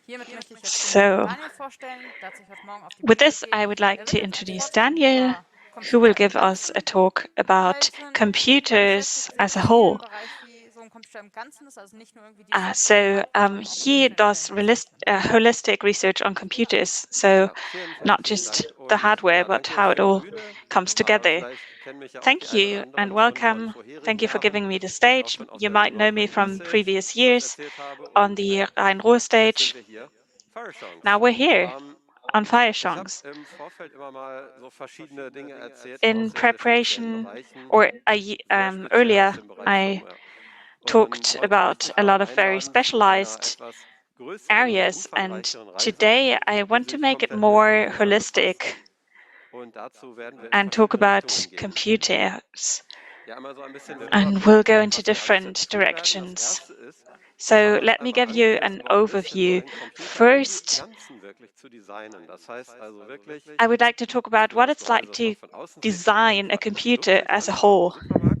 So, with this, I would like to introduce Daniel, who will give us a talk about computers as a whole. He does holistic research on computers, so not just the hardware, but how it all comes together. Thank you and welcome. Thank you for giving me the stage. You might know me from previous years on the Rhein-Ruhr stage. Now we're here on Firechance. In preparation, or earlier, I talked about a lot of very specialized areas, and today I want to make it more holistic and talk about computers. And we'll go into different directions. So let me give you an overview. First, I would like to talk about what it's like to design a computer as a whole.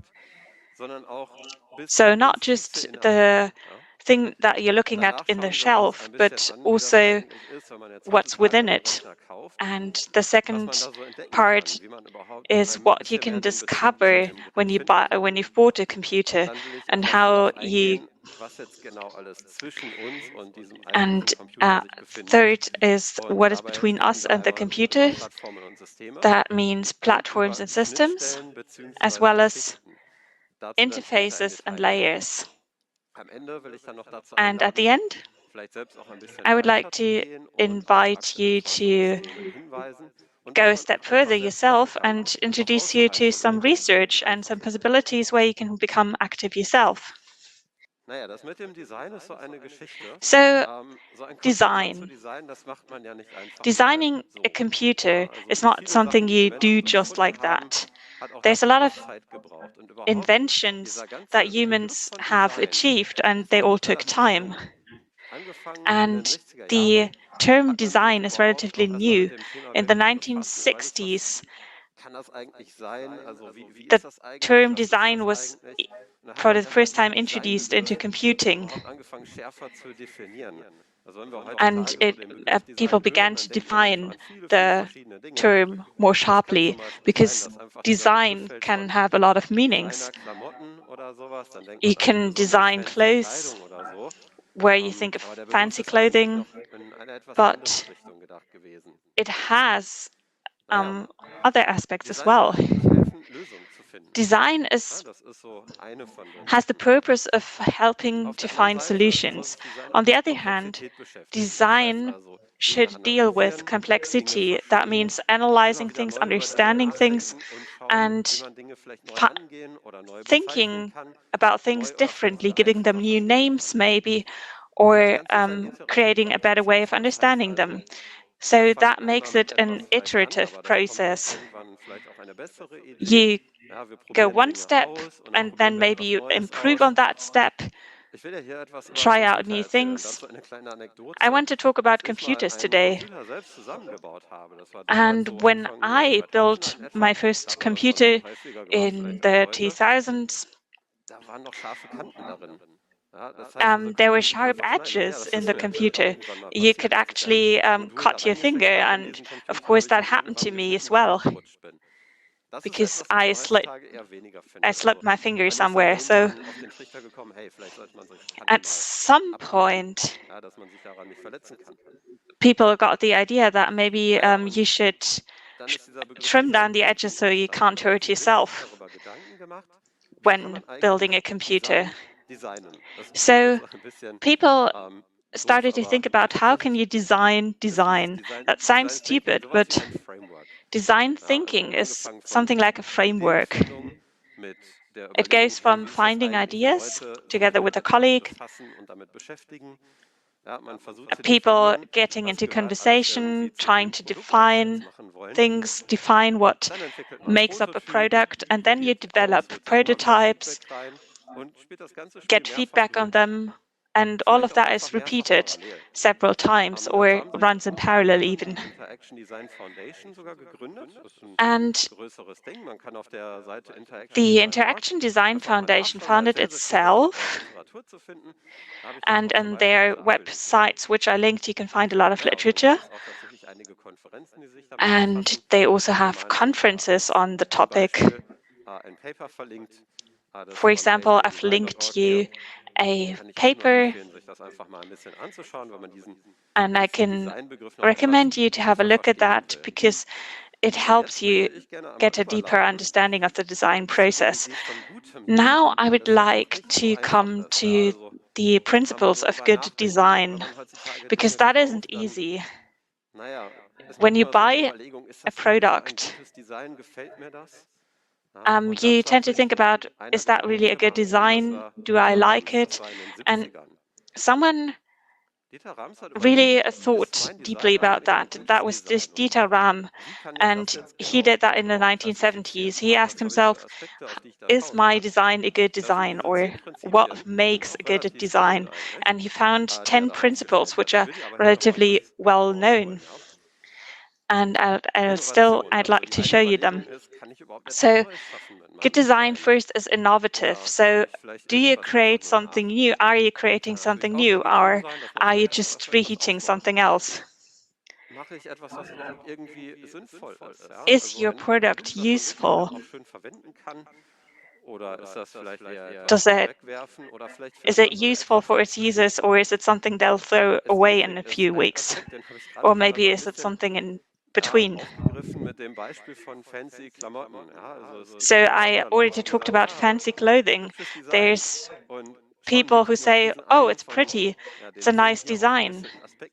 So not just the thing that you're looking at in the shelf, but also what's within it. And the second part is what you can discover when you've bought a computer and how you. And third is what is between us and the computer. That means platforms and systems, as well as interfaces and layers. And at the end, I would like to invite you to go a step further yourself and introduce you to some research and some possibilities where you can become active yourself. So, design. Designing a computer is not something you do just like that. There's a lot of inventions that humans have achieved, and they all took time. And the term design is relatively new. In the 1960s, the term design was for the first time introduced into computing. And people began to define the term more sharply because design can have a lot of meanings. You can design clothes where you think of fancy clothing, but it has other aspects as well. Design has the purpose of helping to find solutions. On the other hand, design should deal with complexity. That means analyzing things, understanding things, and thinking about things differently, giving them new names maybe, or creating a better way of understanding them. So that makes it an iterative process. You go one step and then maybe you improve on that step, try out new things. I want to talk about computers today. And when I built my first computer in the 2000s, there were sharp edges in the computer. You could actually cut your finger, and of course that happened to me as well, because I slipped my finger somewhere. So at some point, people got the idea that maybe you should trim down the edges so you can't hurt yourself when building a computer. So people started to think about how can you design design. That sounds stupid, but design thinking is something like a framework. It goes from finding ideas together with a colleague, people getting into conversation, trying to define things, define what makes up a product, and then you develop prototypes, get feedback on them, And all of that is repeated several times or runs in parallel even. And the Interaction Design Foundation founded itself, and on their websites, which are linked, you can find a lot of literature. And they also have conferences on the topic. For example, I've linked you a paper, and I can recommend you to have a look at that because it helps you get a deeper understanding of the design process. Now I would like to come to the principles of good design, because that isn't easy. When you buy a product, you tend to think about, is that really a good design? Do I like it? And someone really thought deeply about that. That was this Dieter Rams, and he did that in the 1970s. He asked himself, is my design a good design, or what makes a good design? And he found 10 principles which are relatively well known. And I'd like to show you them. So good design first is innovative. So do you create something new? Are you creating something new, or are you just reheating something else? Is your product useful? Is it useful for its users, or is it something they'll throw away in a few weeks? Or maybe is it something in between? So I already talked about fancy clothing. There's people who say, oh, it's pretty, it's a nice design.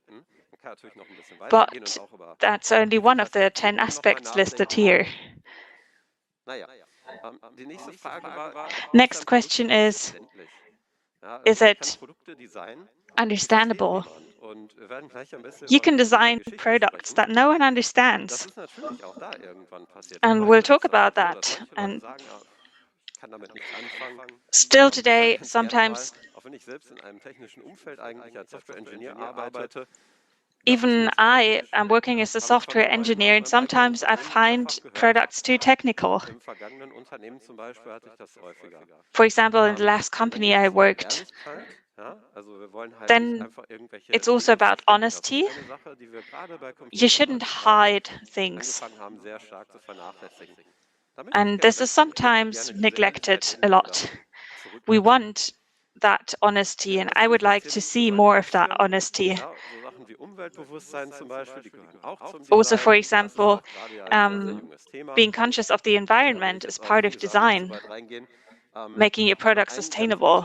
But that's only one of the 10 aspects listed here. Next question is it understandable? You can design products that no one understands. And we'll talk about that. And still today, sometimes even I am working as a software engineer, and sometimes I find products too technical. For example, in the last company I worked, then it's also about honesty. You shouldn't hide things. And this is sometimes neglected a lot. We want that honesty, and I would like to see more of that honesty. Also, for example, being conscious of the environment is part of design, making your product sustainable.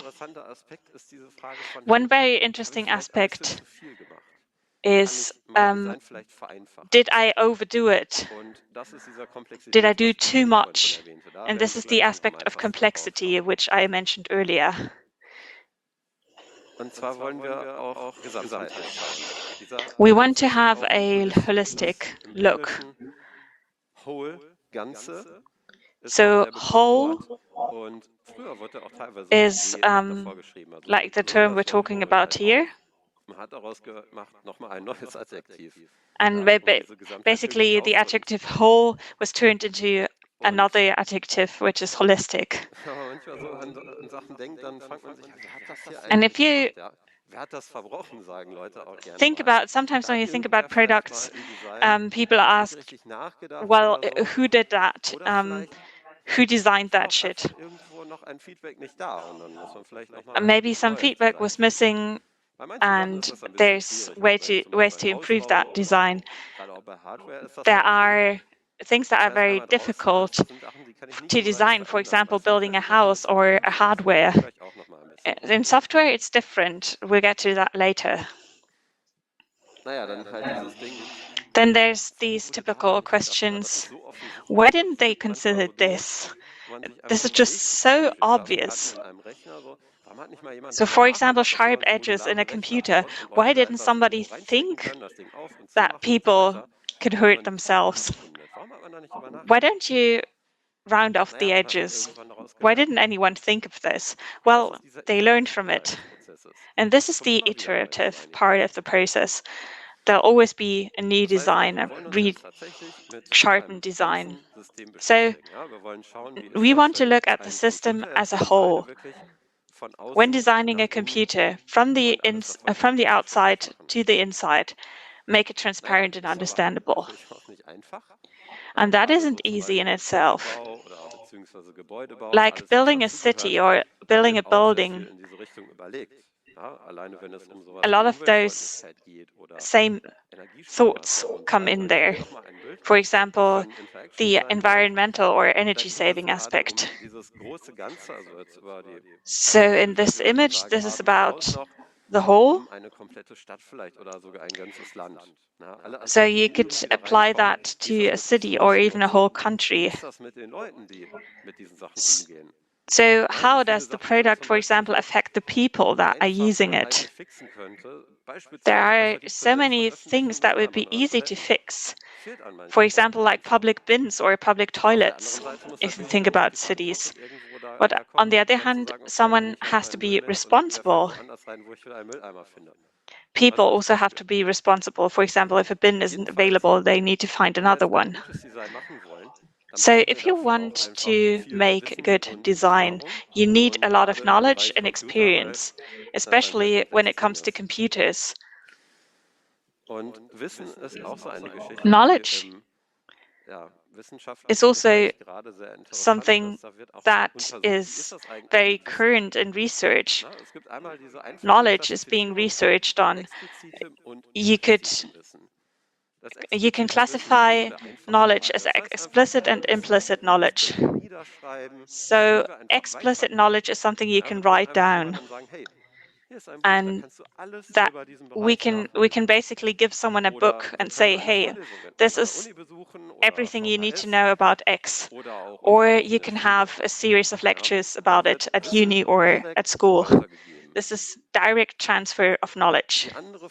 One very interesting aspect is, did I overdo it? Did I do too much? And this is the aspect of complexity, which I mentioned earlier. We want to have a holistic look. So whole is like the term we're talking about here. And basically the adjective whole was turned into another adjective, which is holistic. And if you think about, sometimes when you think about products, people ask, well, who did that? Who designed that shit? Maybe some feedback was missing, and there's ways to improve that design. There are things that are very difficult to design, for example, building a house or a hardware. In software, it's different. We'll get to that later. Then there's these typical questions. Why didn't they consider this? This is just so obvious. So, for example, sharp edges in a computer. Why didn't somebody think that people could hurt themselves? Why don't you round off the edges? Why didn't anyone think of this? Well, they learned from it. And this is the iterative part of the process. There'll always be a new design, a sharpened design. So we want to look at the system as a whole. When designing a computer, from the outside to the inside, make it transparent and understandable. And that isn't easy in itself. Like building a city or building a building, a lot of those same thoughts come in there. For example, the environmental or energy saving aspect. So in this image, this is about the whole. So you could apply that to a city or even a whole country. So how does the product, for example, affect the people that are using it? There are so many things that would be easy to fix. For example, like public bins or public toilets, if you think about cities. But on the other hand, someone has to be responsible. People also have to be responsible. For example, if a bin isn't available, they need to find another one. So if you want to make good design, you need a lot of knowledge and experience, especially when it comes to computers. Knowledge is also something that is very current in research. Knowledge is being researched on. You can classify knowledge as explicit and implicit knowledge. So explicit knowledge is something you can write down, and that we can basically give someone a book and say, hey, this is everything you need to know about X. Or you can have a series of lectures about it at uni or at school. This is direct transfer of knowledge.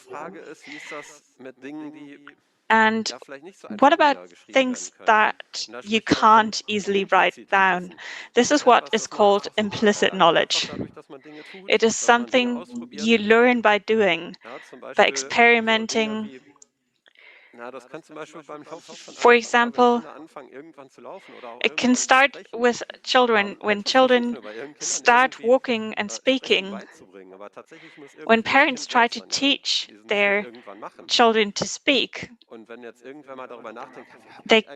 And what about things that you can't easily write down? This is what is called implicit knowledge. It is something you learn by doing, by experimenting. For example, it can start with children. When children start walking and speaking, when parents try to teach their children to speak, they,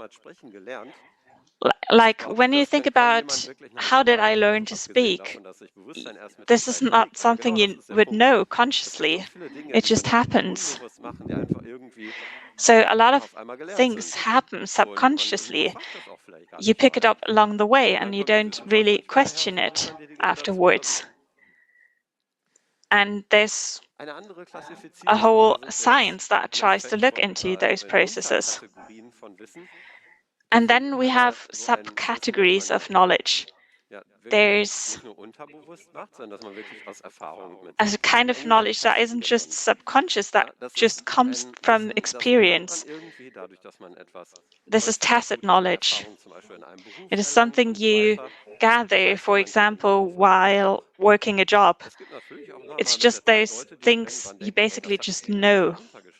like when you think about how did I learn to speak, this is not something you would know consciously. It just happens. So a lot of things happen subconsciously. You pick it up along the way and you don't really question it afterwards. And there's a whole science that tries to look into those processes. And then we have subcategories of knowledge. There's a kind of knowledge that isn't just subconscious, that just comes from experience. This is tacit knowledge. It is something you gather, for example, while working a job. It's just those things you basically just know.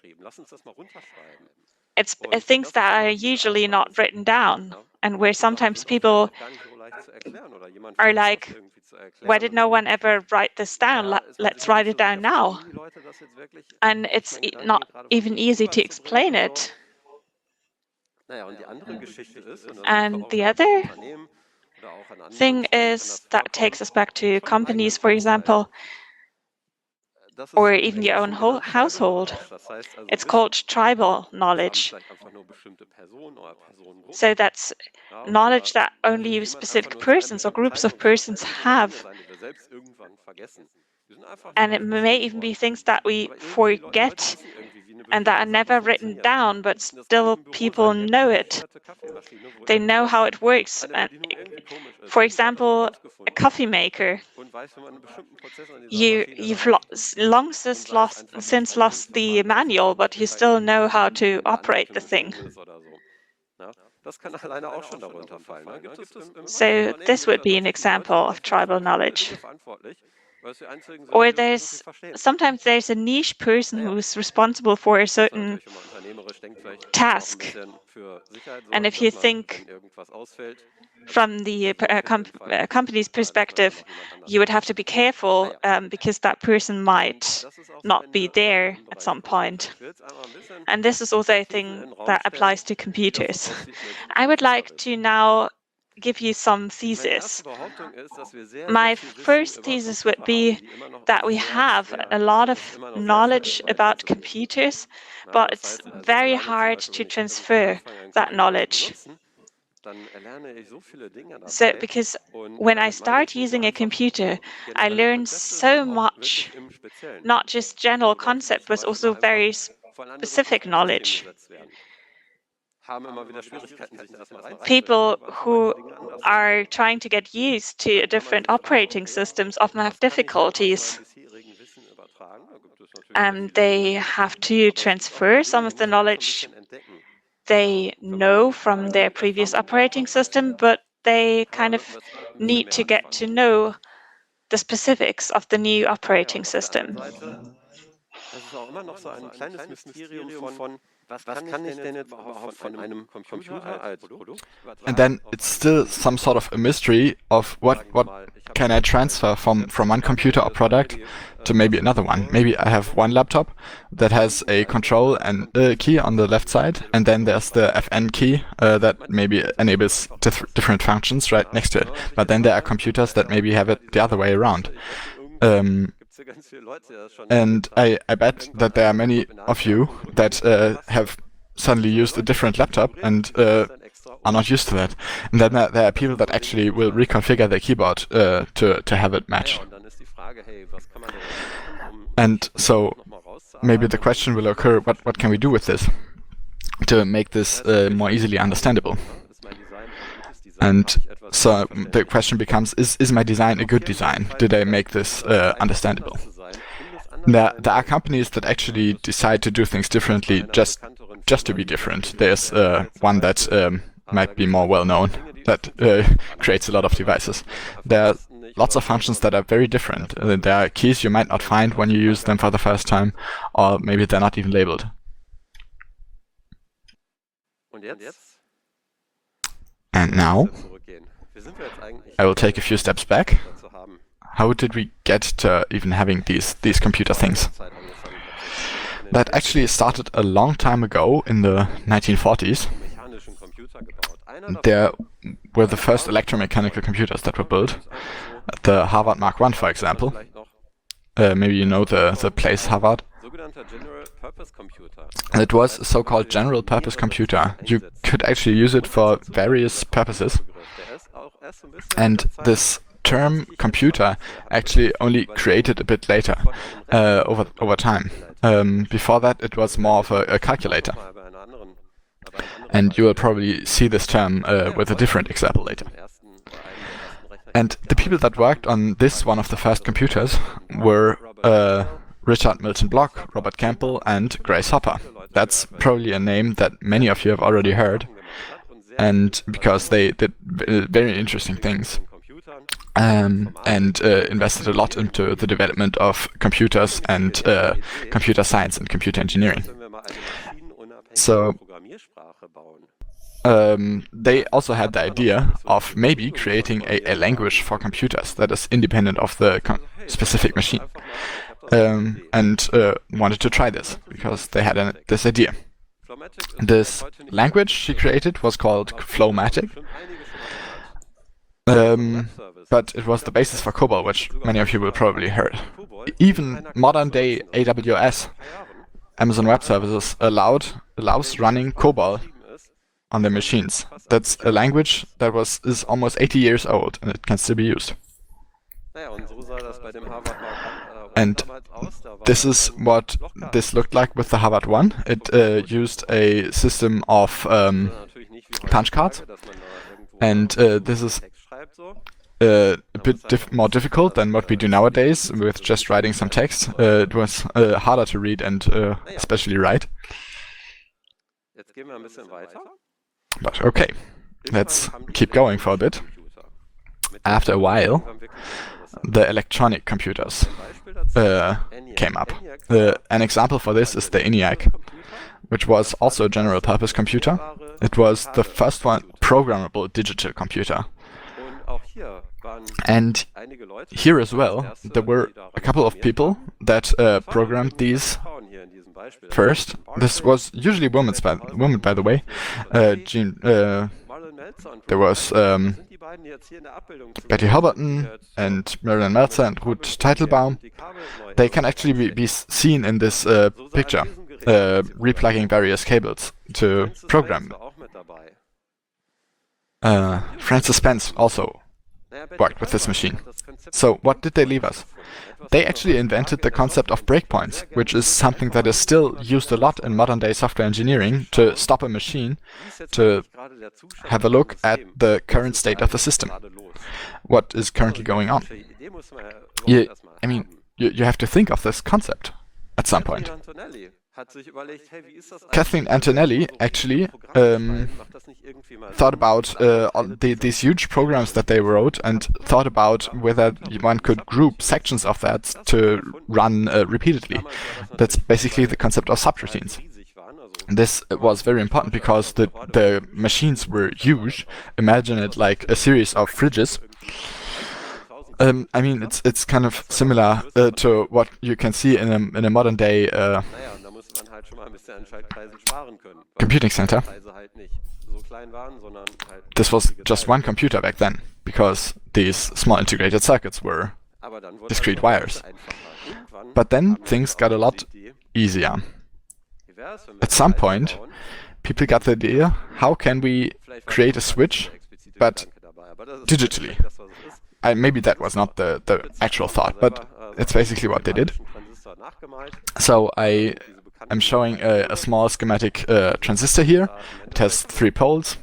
It's things that are usually not written down, and where sometimes people are like, why did no one ever write this down? Let's write it down now. And it's not even easy to explain it. And the other thing is that takes us back to companies, for example, or even your own whole household. It's called tribal knowledge. So that's knowledge that only specific persons or groups of persons have. And it may even be things that we forget and that are never written down, but still people know it. They know how it works. And for example, a coffee maker. You've long since lost the manual, but you still know how to operate the thing. So this would be an example of tribal knowledge. Or sometimes there's a niche person who's responsible for a certain task. And if you think from the company's perspective, you would have to be careful because that person might not be there at some point. And this is also a thing that applies to computers. I would like to now give you some thesis. My first thesis would be that we have a lot of knowledge about computers, but it's very hard to transfer that knowledge. So, because when I start using a computer, I learn so much, not just general concept, but also very specific knowledge. People who are trying to get used to different operating systems often have difficulties. They have to transfer some of the knowledge they know from their previous operating system, but they kind of need to get to know the specifics of the new operating system. And then it's still some sort of a mystery of what can I transfer from one computer or product to maybe another one. Maybe I have one laptop that has a control and key on the left side, and then there's the FN key that maybe enables different functions right next to it. But then there are computers that maybe have it the other way around. And I bet that there are many of you that have suddenly used a different laptop and are not used to that. And then there are people that actually will reconfigure their keyboard to have it match. And so maybe the question will occur, what can we do with this to make this more easily understandable? And so the question becomes, is my design a good design? Did I make this understandable? There are companies that actually decide to do things differently just to be different. There's one that might be more well known that creates a lot of devices. There are lots of functions that are very different. There are keys you might not find when you use them for the first time, or maybe they're not even labeled. And now, I will take a few steps back. How did we get to even having these computer things? That actually started a long time ago in the 1940s. There were the first electromechanical computers that were built. The Harvard Mark I, for example. Maybe you know the place Harvard. It was a so-called general purpose computer. You could actually use it for various purposes. And this term computer actually only created a bit later, over time. Before that, it was more of a calculator. And you will probably see this term with a different example later. And the people that worked on this, one of the first computers, were Richard Milton Block, Robert Campbell, and Grace Hopper. That's probably a name that many of you have already heard, and because they did very interesting things. And invested a lot into the development of computers and computer science and computer engineering. So they also had the idea of maybe creating a language for computers that is independent of the specific machine, and wanted to try this because they had this idea. This language she created was called Flowmatic. But it was the basis for COBOL, which many of you will probably heard. Even modern-day AWS, Amazon Web Services, allows running COBOL on their machines. That's a language that is almost 80 years old, and it can still be used. And this is what this looked like with the Harvard I. It used a system of punch cards, and this is a bit more difficult than what we do nowadays with just writing some text. It was harder to read and especially write. But okay, let's keep going for a bit. After a while, the electronic computers came up. An example for this is the ENIAC, which was also a general purpose computer. It was the first one programmable digital computer. And here as well, there were a couple of people that programmed these first. This was usually women, by the way. There was Betty Hobberton and Marilyn Meltzer and Ruth Teitelbaum. They can actually be seen in this picture, replugging various cables to program. Francis Spence also worked with this machine. So what did they leave us? They actually invented the concept of breakpoints, which is something that is still used a lot in modern day software engineering to stop a machine, to have a look at the current state of the system, what is currently going on. You have to think of this concept at some point. Kathleen Antonelli actually thought about these huge programs that they wrote and thought about whether one could group sections of that to run repeatedly. That's basically the concept of subroutines. This was very important because the machines were huge. Imagine it like a series of fridges. It's kind of similar to what you can see in a modern day computing center. This was just one computer back then, because these small integrated circuits were discrete wires. But then things got a lot easier. At some point, people got the idea, how can we create a switch, but digitally? Maybe that was not the actual thought, but it's basically what they did. So I'm showing a small schematic transistor here. It has 3 poles.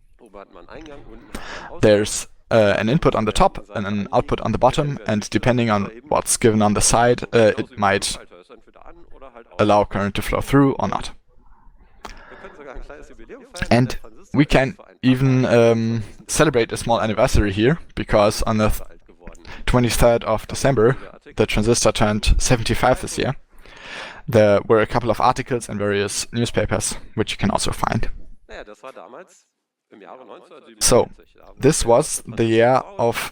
There's an input on the top and an output on the bottom, and depending on what's given on the side, it might allow current to flow through or not. And we can even celebrate a small anniversary here, because on the 23rd of December, the transistor turned 75 this year. There were a couple of articles in various newspapers, which you can also find. So, this was the year of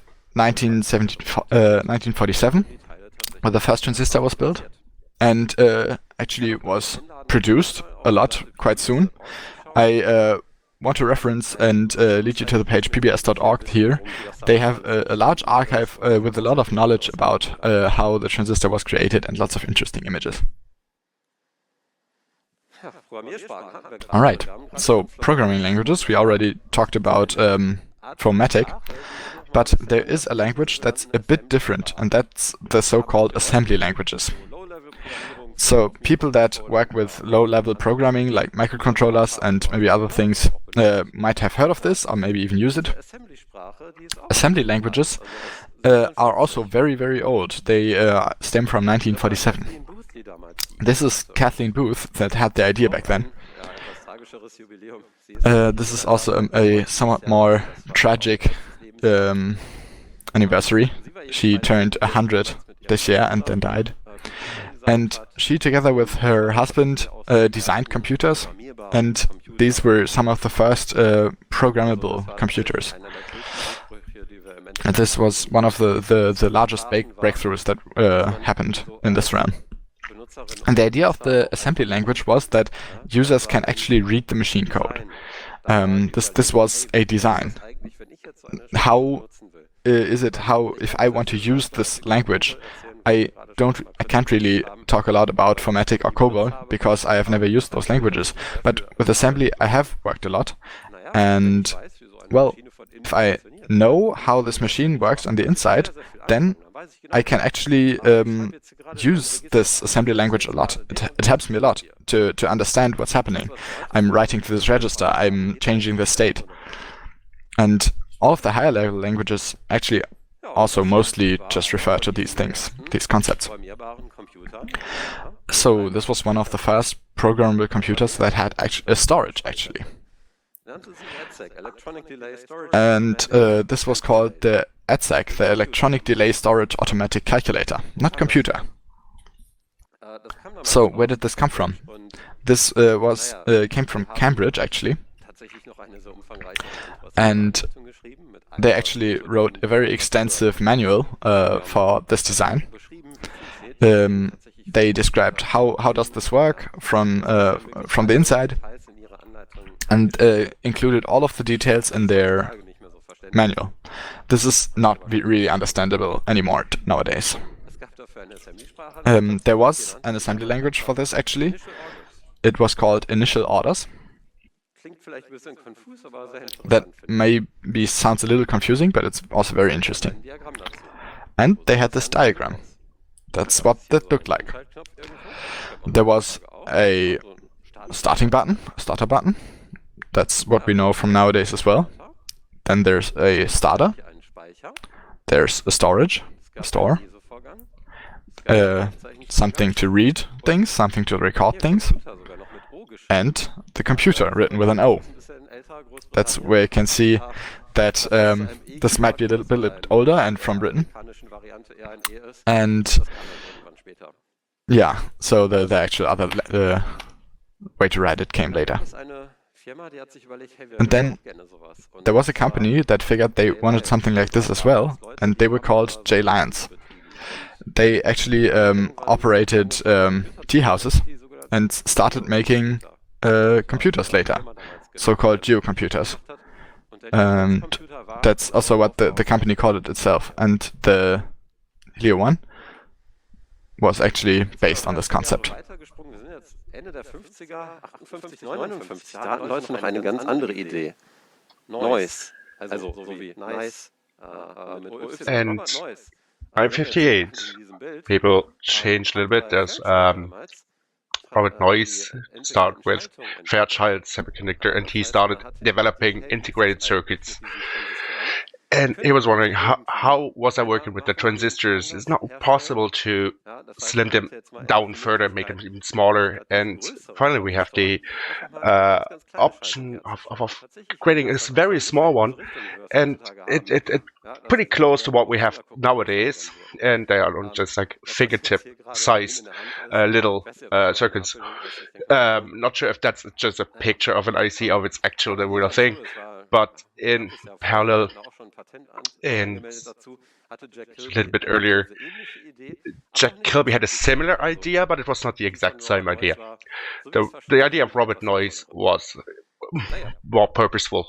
1947, where the first transistor was built, and actually was produced a lot quite soon. I want to reference and lead you to the page pbs.org here. They have a large archive with a lot of knowledge about how the transistor was created and lots of interesting images. Alright, so programming languages, we already talked about Phomatic, but there is a language that's a bit different, and that's the so-called assembly languages. So people that work with low-level programming, like microcontrollers and maybe other things, might have heard of this or maybe even use it. Assembly languages are also very, very old. They stem from 1947. This is Kathleen Booth that had the idea back then. This is also a somewhat more tragic anniversary. She turned 100 this year and then died. And she, together with her husband, designed computers, and these were some of the first programmable computers. And this was one of the largest breakthroughs that happened in this realm. And the idea of the assembly language was that users can actually read the machine code. This was a design. How if I want to use this language, I can't really talk a lot about Phomatic or COBOL because I have never used those languages. But with assembly, I have worked a lot. And, well, if I know how this machine works on the inside, then I can actually use this assembly language a lot. It helps me a lot to understand what's happening. I'm writing to this register, I'm changing the state. And all of the higher level languages actually also mostly just refer to these things, these concepts. So this was one of the first programmable computers that had a storage, actually. And this was called the EDSAC, the Electronic Delay Storage Automatic Calculator, not computer. So where did this come from? This came from Cambridge, actually, and they actually wrote a very extensive manual for this design. They described how does this work from the inside, and included all of the details in their manual. This is not really understandable anymore nowadays. There was an assembly language for this, actually. It was called Initial Orders. That maybe sounds a little confusing, but it's also very interesting. And they had this diagram. That's what that looked like. There was a starting button, a starter button. That's what we know from nowadays as well. Then there's a starter. There's a storage, a store. Something to read things, something to record things. And the computer, written with an O. That's where you can see that this might be a little bit older and from Britain. And yeah, so the actual other way to write it came later. And then there was a company that figured they wanted something like this as well, and they were called J. Lyons. They actually operated tea houses and started making computers later, so-called geocomputers. And that's also what the company called it itself. And the Helio 1 was actually based on this concept. Ende der 50er, 58, 59, da hatten Leute noch eine ganz andere Idee. Noise, also so wie nice. And I'm 58. People changed a little bit. There's Robert Noyce started with Fairchild Semiconductor, and he started developing integrated circuits. And he was wondering, how was I working with the transistors? It's not possible to slim them down further, make them even smaller. And finally, we have the option of creating a very small one, and it pretty close to what we have nowadays. And they are just like fingertip-sized little circuits. Not sure if that's just a picture of an IC of its actual the real thing. But in parallel, and a little bit earlier, Jack Kilby had a similar idea, but it was not the exact same idea. The idea of Robert Noyce was more purposeful.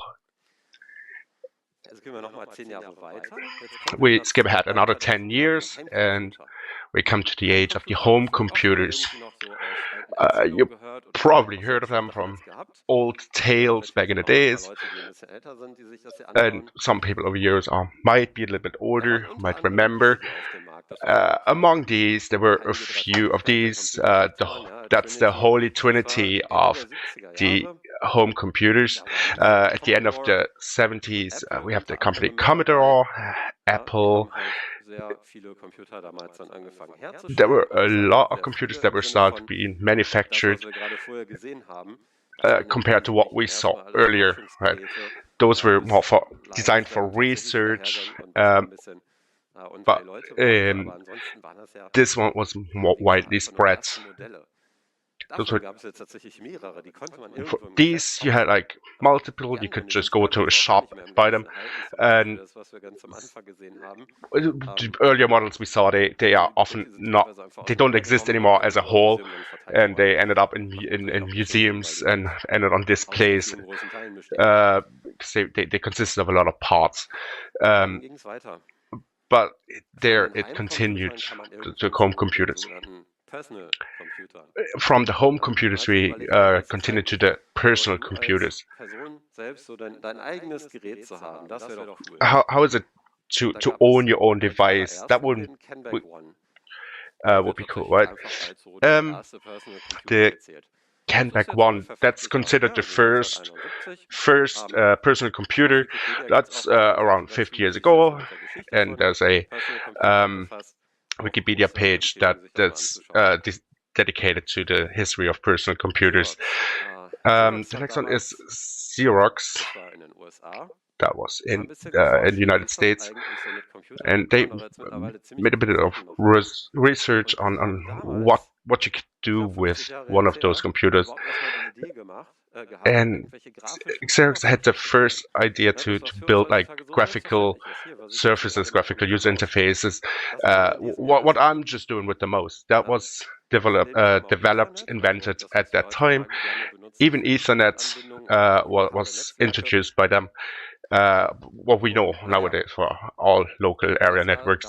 We skip ahead another 10 years, and we come to the age of the home computers. You probably heard of them from old tales back in the days, and some people over years might be a little bit older, might remember. Among these, there were a few of these. That's the holy trinity of the home computers. At the end of the 70s, we have the company Commodore, Apple. There were a lot of computers that were started being manufactured compared to what we saw earlier. Right? Those were more designed for research, but this one was more widely spread. For these, you had like multiple. You could just go to a shop and buy them. And the earlier models we saw, they are often not. They don't exist anymore as a whole, and they ended up in museums and ended on displays. They consisted of a lot of parts. But there it continued to home computers. From the home computers, we continued to the personal computers. How is it to own your own device? That would be cool, right? The Kenbeck 1, that's considered the first personal computer. That's around 50 years ago, and there's a Wikipedia page that's dedicated to the history of personal computers. The next one is Xerox. that was in the United States, and they made a bit of research on what you could do with one of those computers. And Xerox had the first idea to build like graphical surfaces, graphical user interfaces. What I'm just doing with the mouse, that was developed, invented at that time. Even Ethernet was introduced by them. What we know nowadays for all local area networks.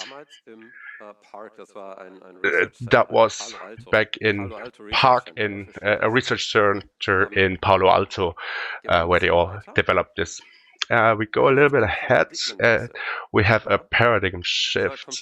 That was back in Park, in a research center in Palo Alto, where they all developed this. We go a little bit ahead. We have a paradigm shift.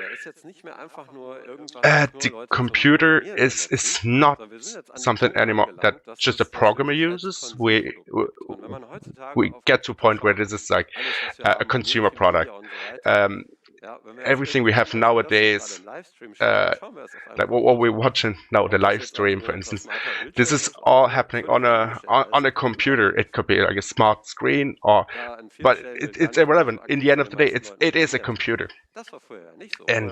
The computer is not something anymore that just a programmer uses. We get to a point where this is like a consumer product. Everything we have nowadays, like what we're watching now, the live stream, for instance, this is all happening on a computer. It could be like a smart screen, but it's irrelevant. In the end of the day, it is a computer. And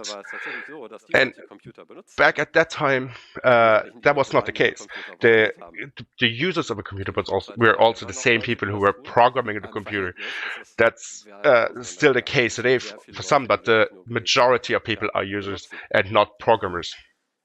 back at that time, that was not the case. The users of a computer were also the same people who were programming the computer. That's still the case today for some, but the majority of people are users and not programmers.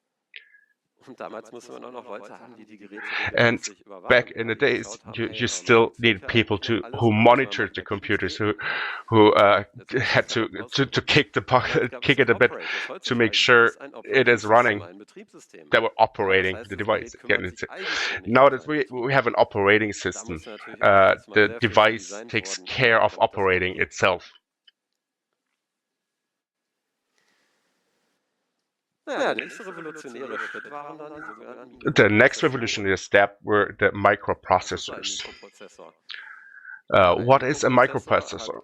And back in the days, you still need people who monitored the computers, who had to kick it a bit to make sure it is running. They were operating the device. Now that we have an operating system, the device takes care of operating itself. The next revolutionary step were the microprocessors. What is a microprocessor?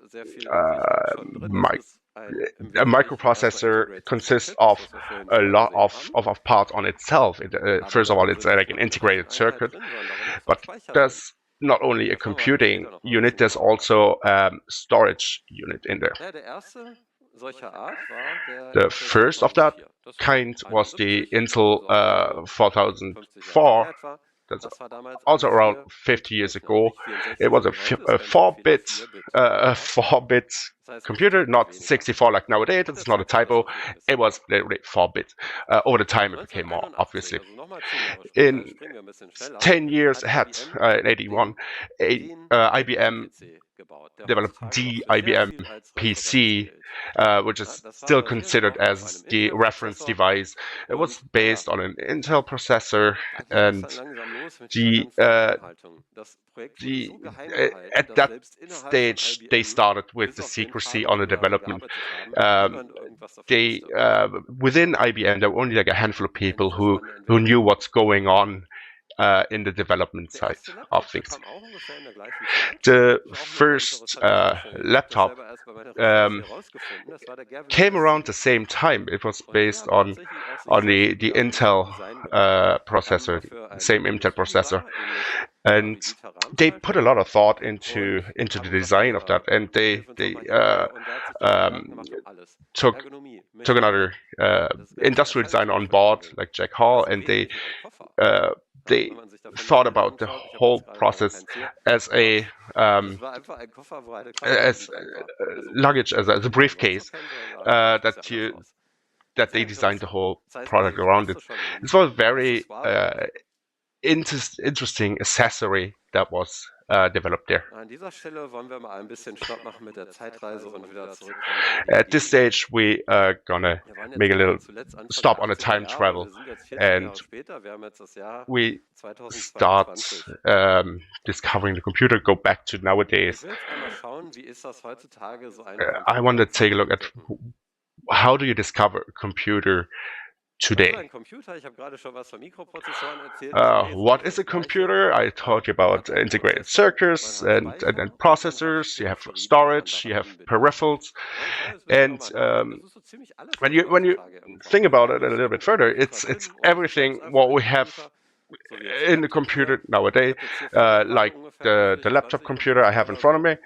A microprocessor consists of a lot of parts on itself. First of all, it's like an integrated circuit, but there's not only a computing unit, there's also a storage unit in there. The first of that kind was the Intel 4004. That's also around 50 years ago. It was a 4-bit computer, not 64 like nowadays. It's not a typo. It was literally 4-bit. Over the time, it became more, obviously. In 10 years ahead, in 81, IBM developed the IBM PC, which is still considered as the reference device. It was based on an Intel processor, and at that stage they started with the secrecy on the development. Within IBM there were only like a handful of people who knew what's going on in the development side of things. The first laptop came around the same time. It was based on the Intel processor, the same Intel processor, and they put a lot of thought into the design of that, and they took another industrial designer on board, like Jack Hall, and they thought about the whole process as a luggage, as a briefcase, that they designed the whole product around it. This was a very interesting accessory that was developed there. At this stage, we are gonna make a little stop on a time travel, and we start discovering the computer, go back to nowadays. I want to take a look at how do you discover a computer today. What is a computer? I told you about integrated circuits and processors. You have storage, you have peripherals, and when you think about it a little bit further, it's everything what we have in the computer nowadays, like the laptop computer I have in front of me.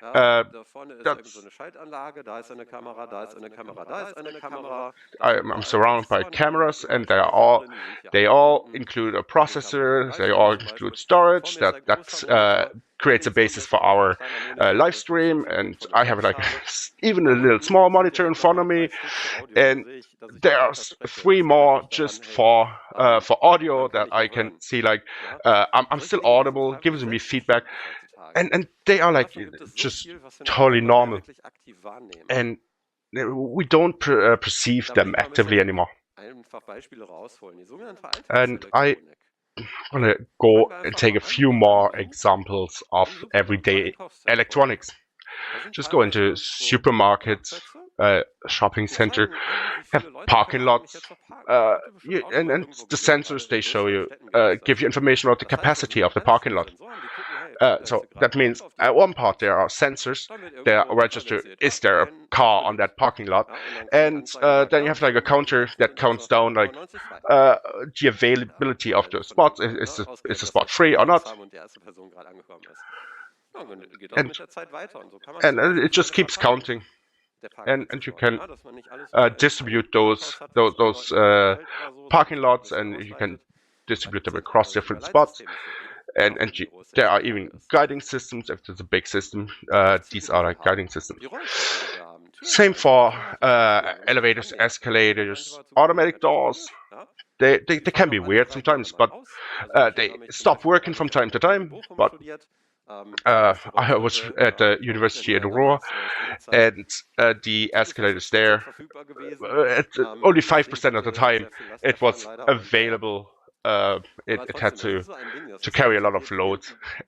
I'm surrounded by cameras, and they all include a processor. They all include storage. That creates a basis for our live stream, and I have like even a little small monitor in front of me, and there's 3 more just for audio that I can see. Like I'm still audible, gives me feedback, and they are like just totally normal, and we don't perceive them actively anymore. And I want to go and take a few more examples of everyday electronics. Just go into supermarkets, shopping center, have parking lots, and the sensors they show you give you information about the capacity of the parking lot. So that means at one part there are sensors that register is there a car on that parking lot, and then you have like a counter that counts down like the availability of the spots. Is the spot free or not? And it just keeps counting, and you can distribute those parking lots, and you can distribute them across different spots. And there are even guiding systems. If there's a big system, these are like guiding systems. Same for elevators, escalators, automatic doors. They can be weird sometimes, but they stop working from time to time. But I was at the University at Ruhr, and the escalators there, only 5% of the time it was available. It had to carry a lot of load,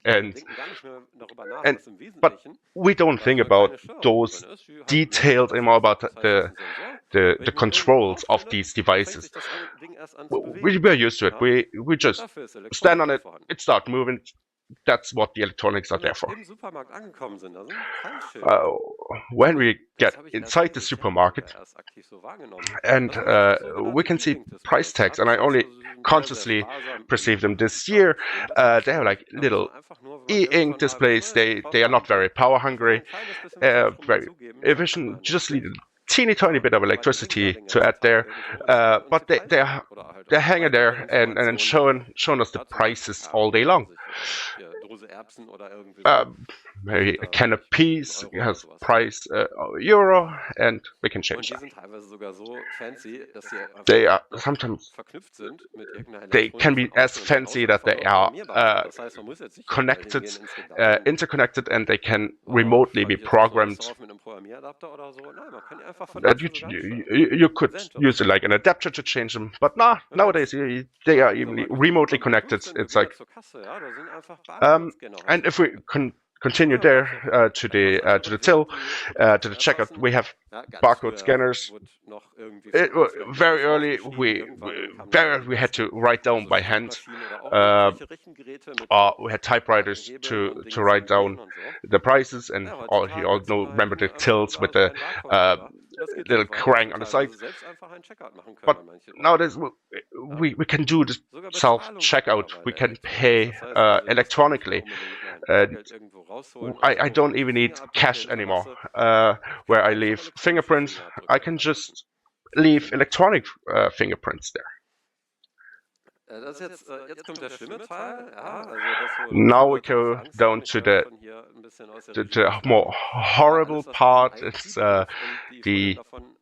but we don't think about those details anymore, about the controls of these devices. We're used to it. We just stand on it, it starts moving. That's what the electronics are there for. When we get inside the supermarket, and we can see price tags, and I only consciously perceive them this year. They have like little e-ink displays. They are not very power hungry, very efficient, just need a teeny tiny bit of electricity to add there, but they're hanging there and showing us the prices all day long. Maybe a can of peas has price euro, and we can change that. They are sometimes they can be as fancy that they are connected, interconnected, and they can remotely be programmed. You could use it like an adapter to change them, but nowadays they are even remotely connected. It's like, and if we continue there to the till, to the checkout, we have barcode scanners. Very early, we had to write down by hand, or we had typewriters to write down the prices, and you all know, remember the tills with the little crank on the side. But nowadays we can do the self-checkout. We can pay electronically. I don't even need cash anymore. Where I leave fingerprints, I can just leave electronic fingerprints there. Now we go down to the more horrible part. It's the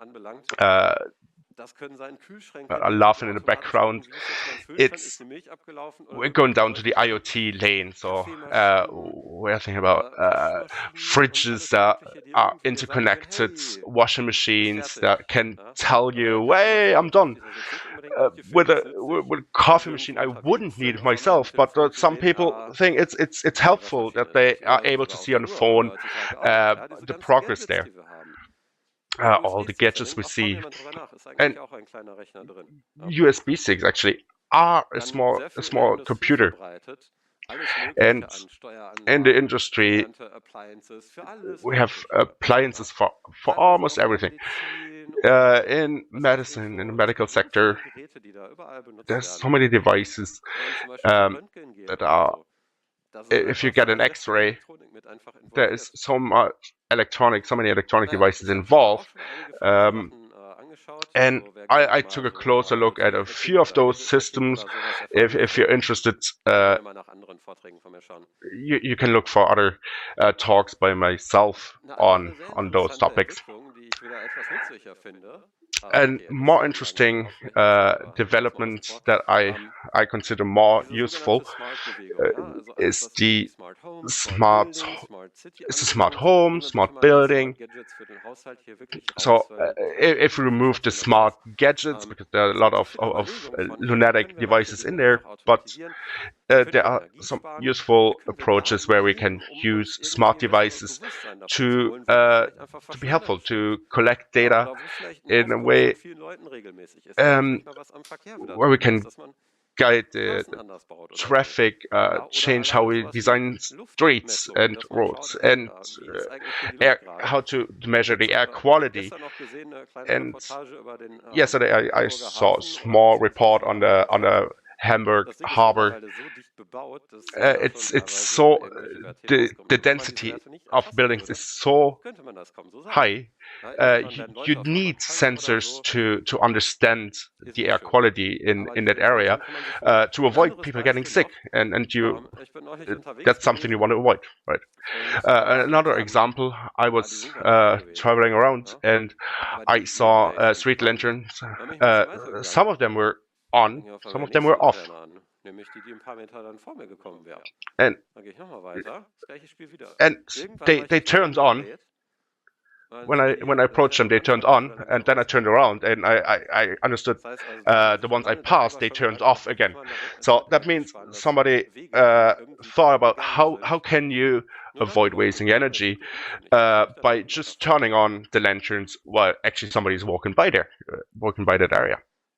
laughing in the background. We're going down to the IoT lane, so we're thinking about fridges that are interconnected, washing machines that can tell you, "Hey, I'm done." With a coffee machine, I wouldn't need it myself, but some people think it's helpful that they are able to see on the phone the progress there. All the gadgets we see, and USB sticks actually are a small computer. And in the industry, we have appliances for almost everything. in medicine, in the medical sector, there's so many devices that are, if you get an X-ray, there is so many electronic devices involved. And I took a closer look at a few of those systems. If you're interested, you can look for other talks by myself on those topics. And more interesting development that I consider more useful is the smart home, smart building. So if we remove the smart gadgets, because there are a lot of lunatic devices in there, but there are some useful approaches where we can use smart devices to be helpful, to collect data in a way where we can guide the traffic, change how we design streets and roads, and how to measure the air quality. And yesterday I saw a small report on the Hamburg harbor. It's so the density of buildings is so high. You need sensors to understand the air quality in that area to avoid people getting sick, and that's something you want to avoid, right? Another example, I was traveling around and I saw street lanterns. Some of them were on, some of them were off. And they turned on. When I approached them, they turned on, and then I turned around and I understood the ones I passed, they turned off again. So that means somebody thought about how can you avoid wasting energy by just turning on the lanterns while actually somebody's walking by that area.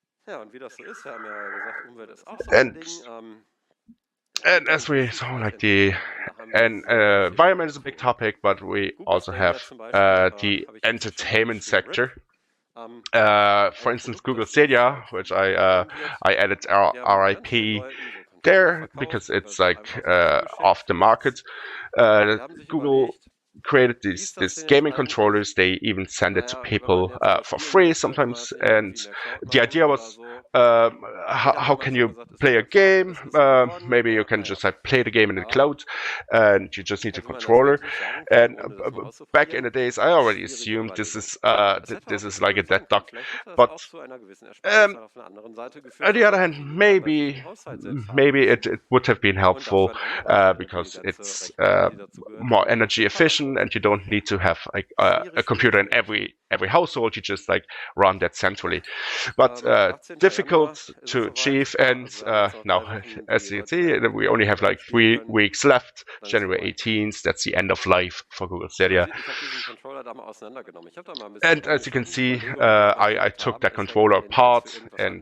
And as we saw, like the environment is a big topic, but we also have the entertainment sector. For instance, Google Stadia, which I added RIP there because it's like off the market. Google created these gaming controllers. They even send it to people for free sometimes, and the idea was how can you play a game? Maybe you can just play the game in the cloud, and you just need a controller. And back in the days, I already assumed this is like a dead duck. But on the other hand, maybe it would have been helpful because it's more energy efficient, and you don't need to have like a computer in every household. You just like run that centrally. But difficult to achieve, and now, as you can see, we only have like 3 weeks left. January 18th, that's the end of life for Google Stadia. And as you can see, I took that controller apart, and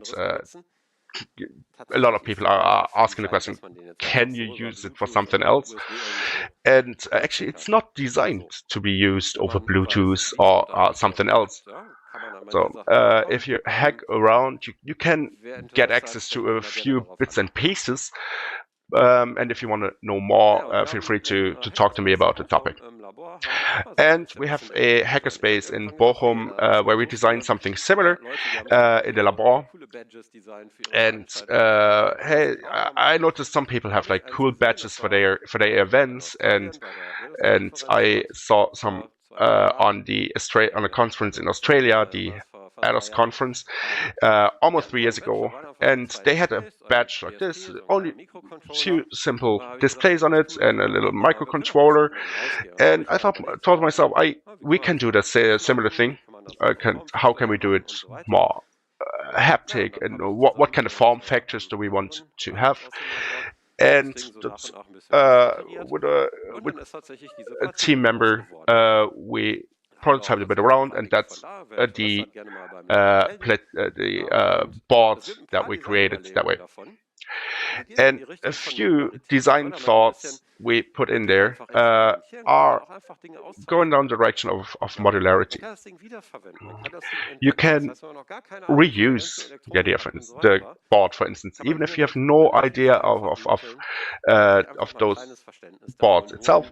a lot of people are asking the question, can you use it for something else? And actually, it's not designed to be used over Bluetooth or something else. So if you hack around, you can get access to a few bits and pieces. And if you want to know more, feel free to talk to me about the topic. And we have a hackerspace in Bochum where we designed something similar in the Labor. And hey, I noticed some people have like cool badges for their events, and I saw some on a conference in Australia, the ADOS conference, almost 3 years ago, and they had a badge like this, only 2 simple displays on it and a little microcontroller. And I told myself, we can do that similar thing. How can we do it more haptic, and what kind of form factors do we want to have? And with a team member, we prototyped a bit around, and that's the board that we created that way. And a few design thoughts we put in there are going down the direction of modularity. You can reuse the idea, for instance, the board, for instance, even if you have no idea of those boards itself.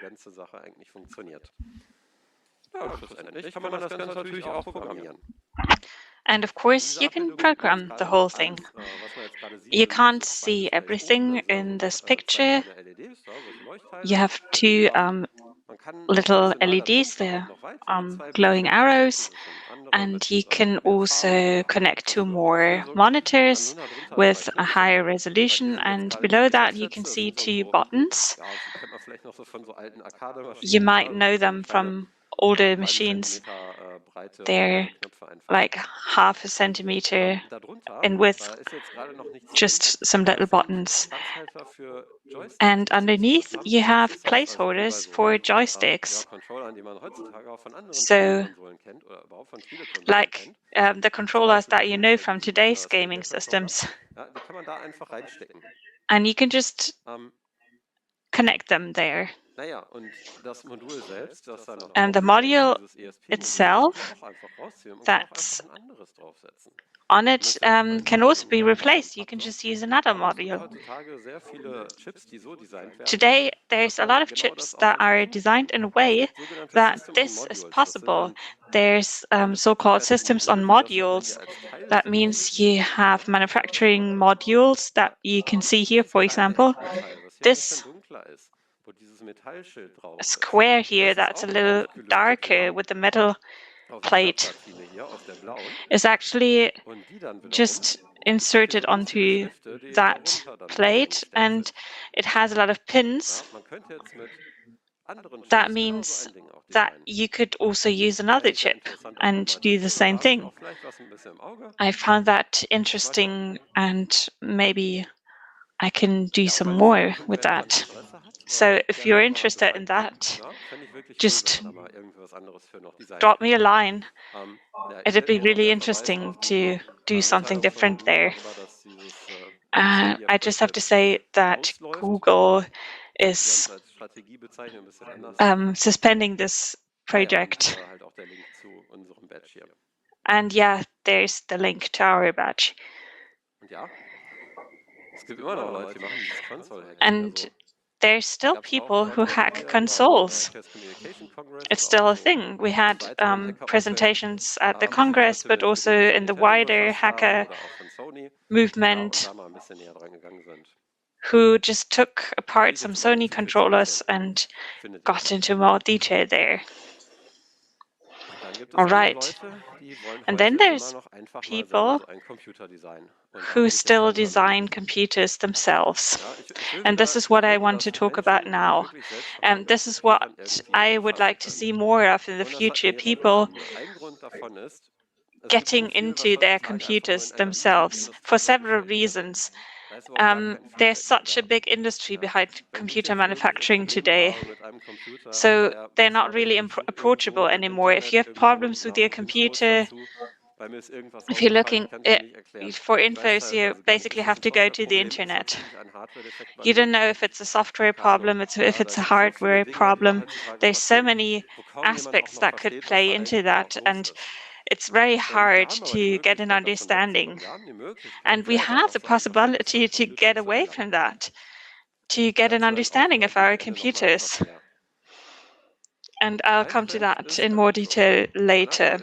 And of course, you can program the whole thing. You can't see everything in this picture. You have two little LEDs, they're glowing arrows, and you can also connect to more monitors with a higher resolution, and below that you can see two buttons. You might know them from older machines. They're like half a centimeter in width, just some little buttons. And underneath you have placeholders for joysticks. So, like the controllers that you know from today's gaming systems. And you can just connect them there. And the module itself that's on it can also be replaced. You can just use another module. Today, there's a lot of chips that are designed in a way that this is possible. There's so-called systems on modules. That means you have manufacturing modules that you can see here, for example. This square here that's a little darker with the metal plate is actually just inserted onto that plate, and it has a lot of pins. That means that you could also use another chip and do the same thing. I found that interesting, and maybe I can do some more with that. So if you're interested in that, just drop me a line. It'd be really interesting to do something different there. I just have to say that Google is suspending this project. And yeah, there's the link to our badge. And there's still people who hack consoles. It's still a thing. We had presentations at the Congress, but also in the wider hacker movement, who just took apart some Sony controllers and got into more detail there. All right. And then there's people who still design computers themselves. And this is what I want to talk about now. And this is what I would like to see more of in the future, people getting into their computers themselves for several reasons. There's such a big industry behind computer manufacturing today. So they're not really approachable anymore. If you have problems with your computer, if you're looking for info, you basically have to go to the internet. You don't know if it's a software problem, if it's a hardware problem. There's so many aspects that could play into that, and it's very hard to get an understanding. And we have the possibility to get away from that, to get an understanding of our computers. And I'll come to that in more detail later.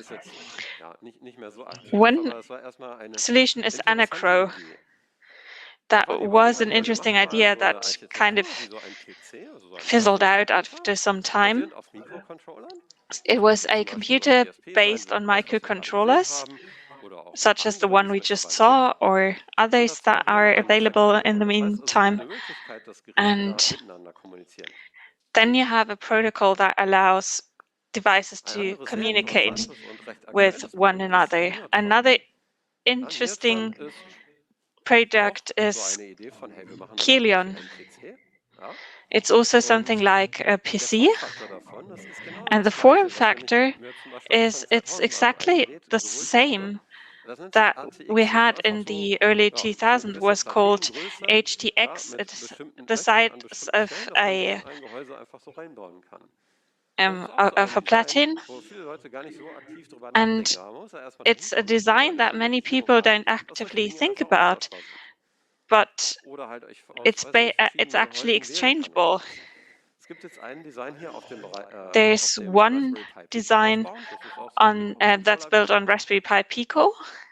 One solution is Anacro. That was an interesting idea that kind of fizzled out after some time. It was a computer based on microcontrollers, such as the one we just saw, or others that are available in the meantime. And then you have a protocol that allows devices to communicate with one another. Another interesting product is Kilion. It's also something like a PC, and the form factor is it's exactly the same that we had in the early 2000s was called HTX. It's the size of a platin, and it's a design that many people don't actively think about, but it's actually exchangeable. There's one design on that's built on Raspberry Pi Pico,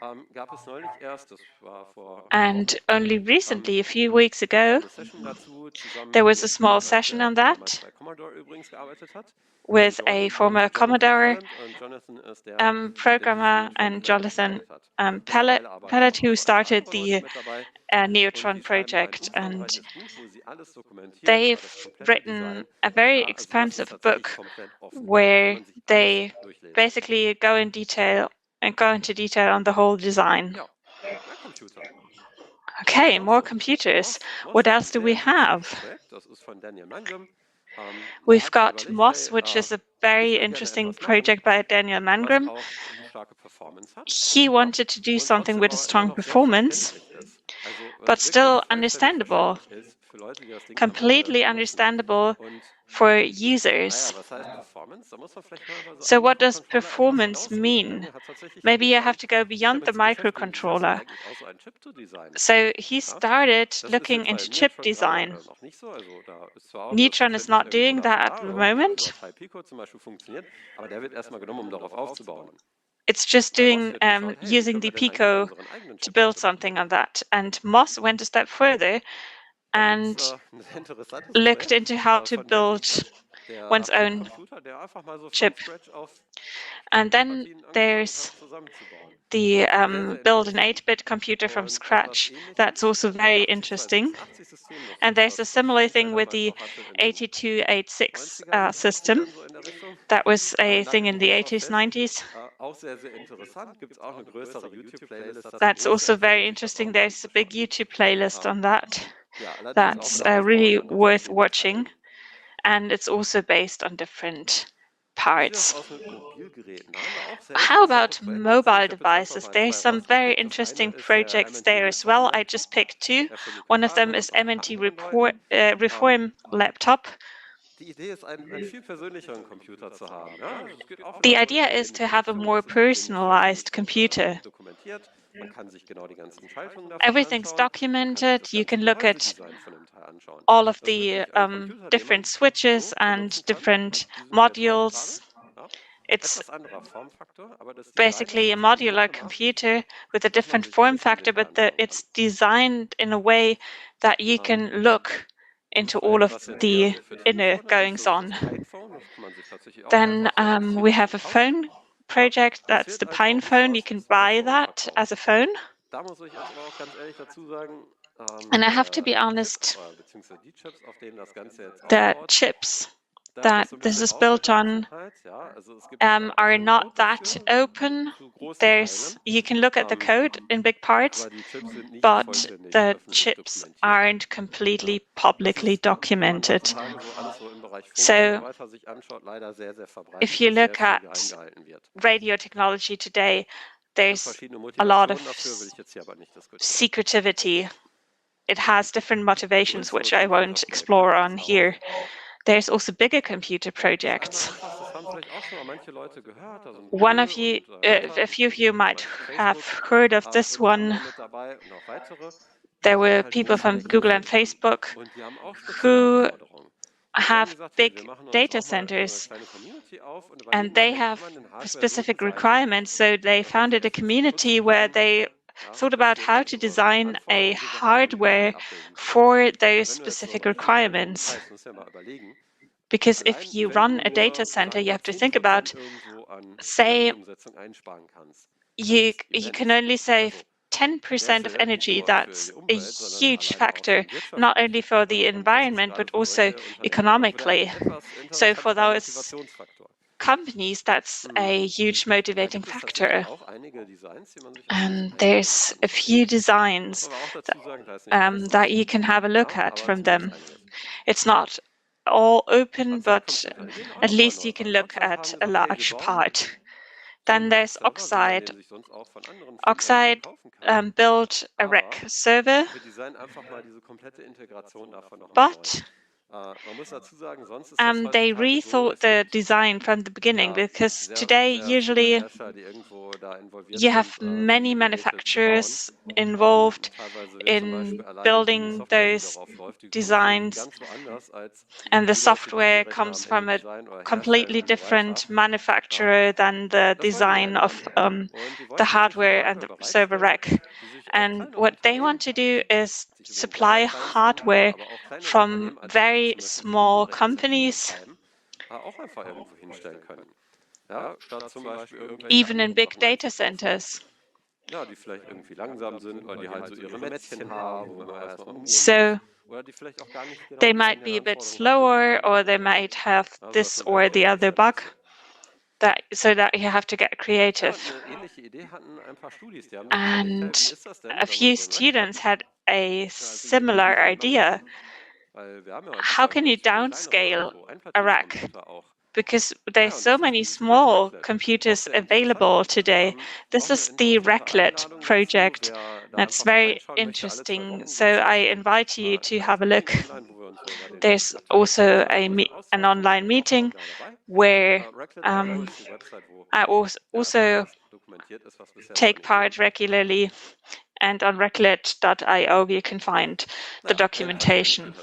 and only recently, a few weeks ago, there was a small session on that with a former Commodore programmer and Jonathan Pellet, who started the Neutron project, and they've written a very expansive book where they basically go into detail on the whole design. Okay, more computers. What else do we have? We've got MOS, which is a very interesting project by Daniel Mangrum. He wanted to do something with a strong performance, but still understandable, completely understandable for users. So what does performance mean? Maybe you have to go beyond the microcontroller. So he started looking into chip design. Neutron is not doing that at the moment. It's just doing using the Pico to build something on that. And MOS went a step further and looked into how to build one's own chip. And then there's the build an 8-bit computer from scratch. That's also very interesting. And there's a similar thing with the 8286 system. That was a thing in the 80s, 90s. That's also very interesting. There's a big YouTube playlist on that. That's really worth watching. And it's also based on different parts. How about mobile devices? There's some very interesting projects there as well. I just picked two. One of them is MNT Reform Laptop. The idea is to have a more personalized computer. Everything's documented. You can look at all of the different switches and different modules. It's basically a modular computer with a different form factor, but it's designed in a way that you can look into all of the inner goings on. Then we have a phone project. That's the PinePhone. You can buy that as a phone. And I have to be honest, the chips that this is built on are not that open. You can look at the code in big parts, but the chips aren't completely publicly documented. So if you look at radio technology today, there's a lot of secretivity. It has different motivations, which I won't explore on here. There's also bigger computer projects. A few of you might have heard of this one. There were people from Google and Facebook who have big data centers, and they have specific requirements. So they founded a community where they thought about how to design a hardware for those specific requirements. Because if you run a data center, you have to think about, say, you can only save 10% of energy. That's a huge factor, not only for the environment, but also economically. So for those companies, that's a huge motivating factor. And there's a few designs that you can have a look at from them. It's not all open, but at least you can look at a large part. Then there's Oxide. Oxide built a rack server, but they rethought the design from the beginning, because today usually you have many manufacturers involved in building those designs, and the software comes from a completely different manufacturer than the design of the hardware and the server rack. And what they want to do is supply hardware from very small companies, even in big data centers. So they might be a bit slower, or they might have this or the other bug, so that you have to get creative. And a few students had a similar idea. How can you downscale a rack? Because there's so many small computers available today. This is the Racklet project. That's very interesting. So I invite you to have a look. There's also an online meeting where I also take part regularly, and on racklet.io you can find the documentation.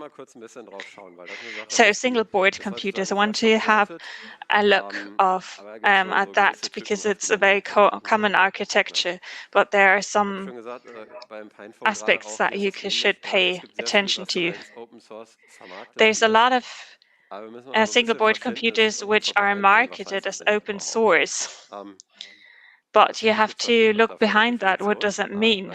So single board computers, I want to have a look at that, because it's a very common architecture, but there are some aspects that you should pay attention to. There's a lot of single board computers which are marketed as open source. But you have to look behind that. What does it mean?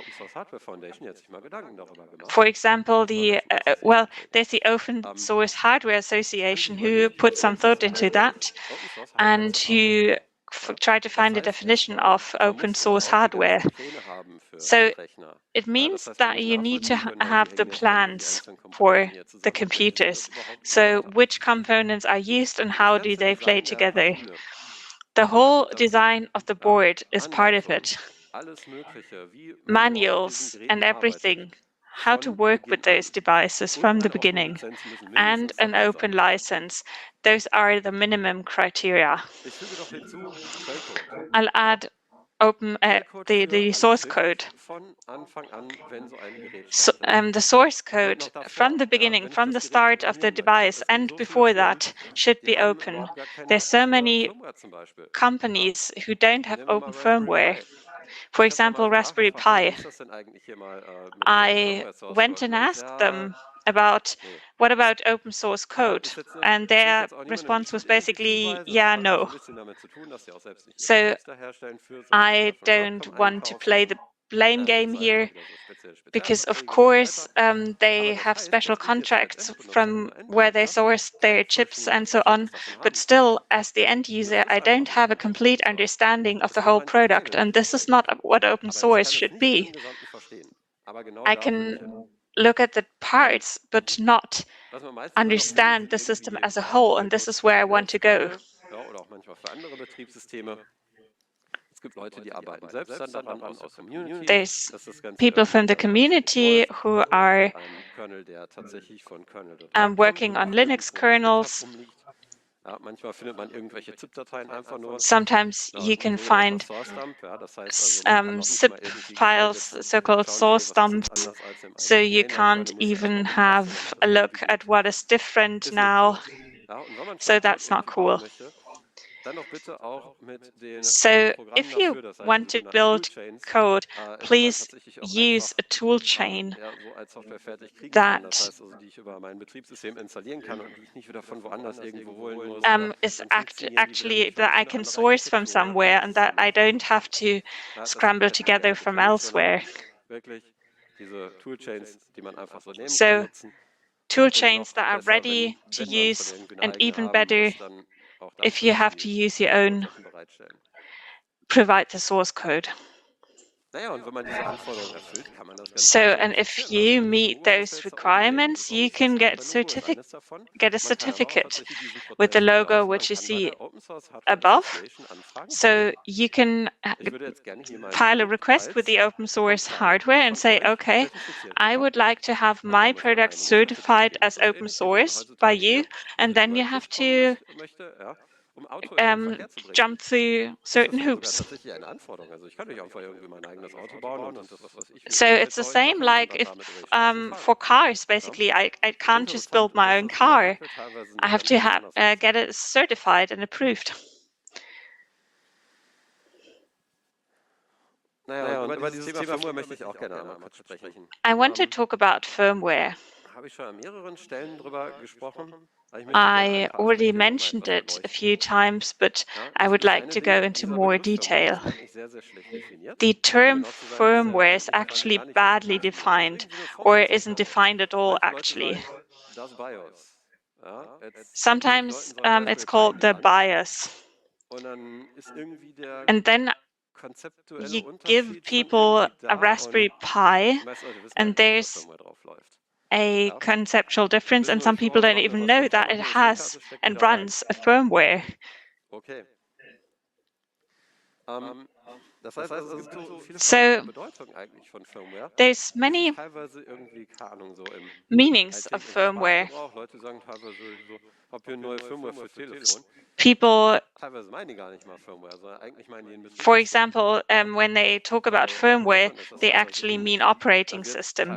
For example, there's the Open Source Hardware Association who put some thought into that, and who try to find a definition of open source hardware. So it means that you need to have the plans for the computers. So which components are used and how do they play together? The whole design of the board is part of it. Manuals and everything, how to work with those devices from the beginning, and an open license. Those are the minimum criteria. I'll add the source code. So, the source code from the beginning, from the start of the device and before that, should be open. There's so many companies who don't have open firmware. For example, Raspberry Pi. I went and asked them about what about open source code, and their response was basically, yeah, no. So I don't want to play the blame game here, because of course they have special contracts from where they source their chips and so on, but still, as the end user, I don't have a complete understanding of the whole product, and this is not what open source should be. I can look at the parts, but not understand the system as a whole, and this is where I want to go. There's people from the community who are working on Linux kernels. Sometimes you can find zip files, so-called source dumps, so you can't even have a look at what is different now. So that's not cool. So if you want to build code, please use a tool chain that is actually that I can source from somewhere and that I don't have to scramble together from elsewhere. So tool chains that are ready to use, and even better, if you have to use your own, provide the source code. So, and if you meet those requirements, you can get a certificate with the logo which you see above. So you can file a request with the open source hardware and say, okay, I would like to have my product certified as open source by you, and then you have to jump through certain hoops. So it's the same like if for cars, basically, I can't just build my own car. I have to get it certified and approved. I want to talk about firmware. I already mentioned it a few times, but I would like to go into more detail. The term firmware is actually badly defined, or isn't defined at all, actually. Sometimes it's called the BIOS. And then you give people a Raspberry Pi, and there's a conceptual difference, and some people don't even know that it has and runs a firmware. So there's many meanings of firmware. People, for example, when they talk about firmware, they actually mean operating system.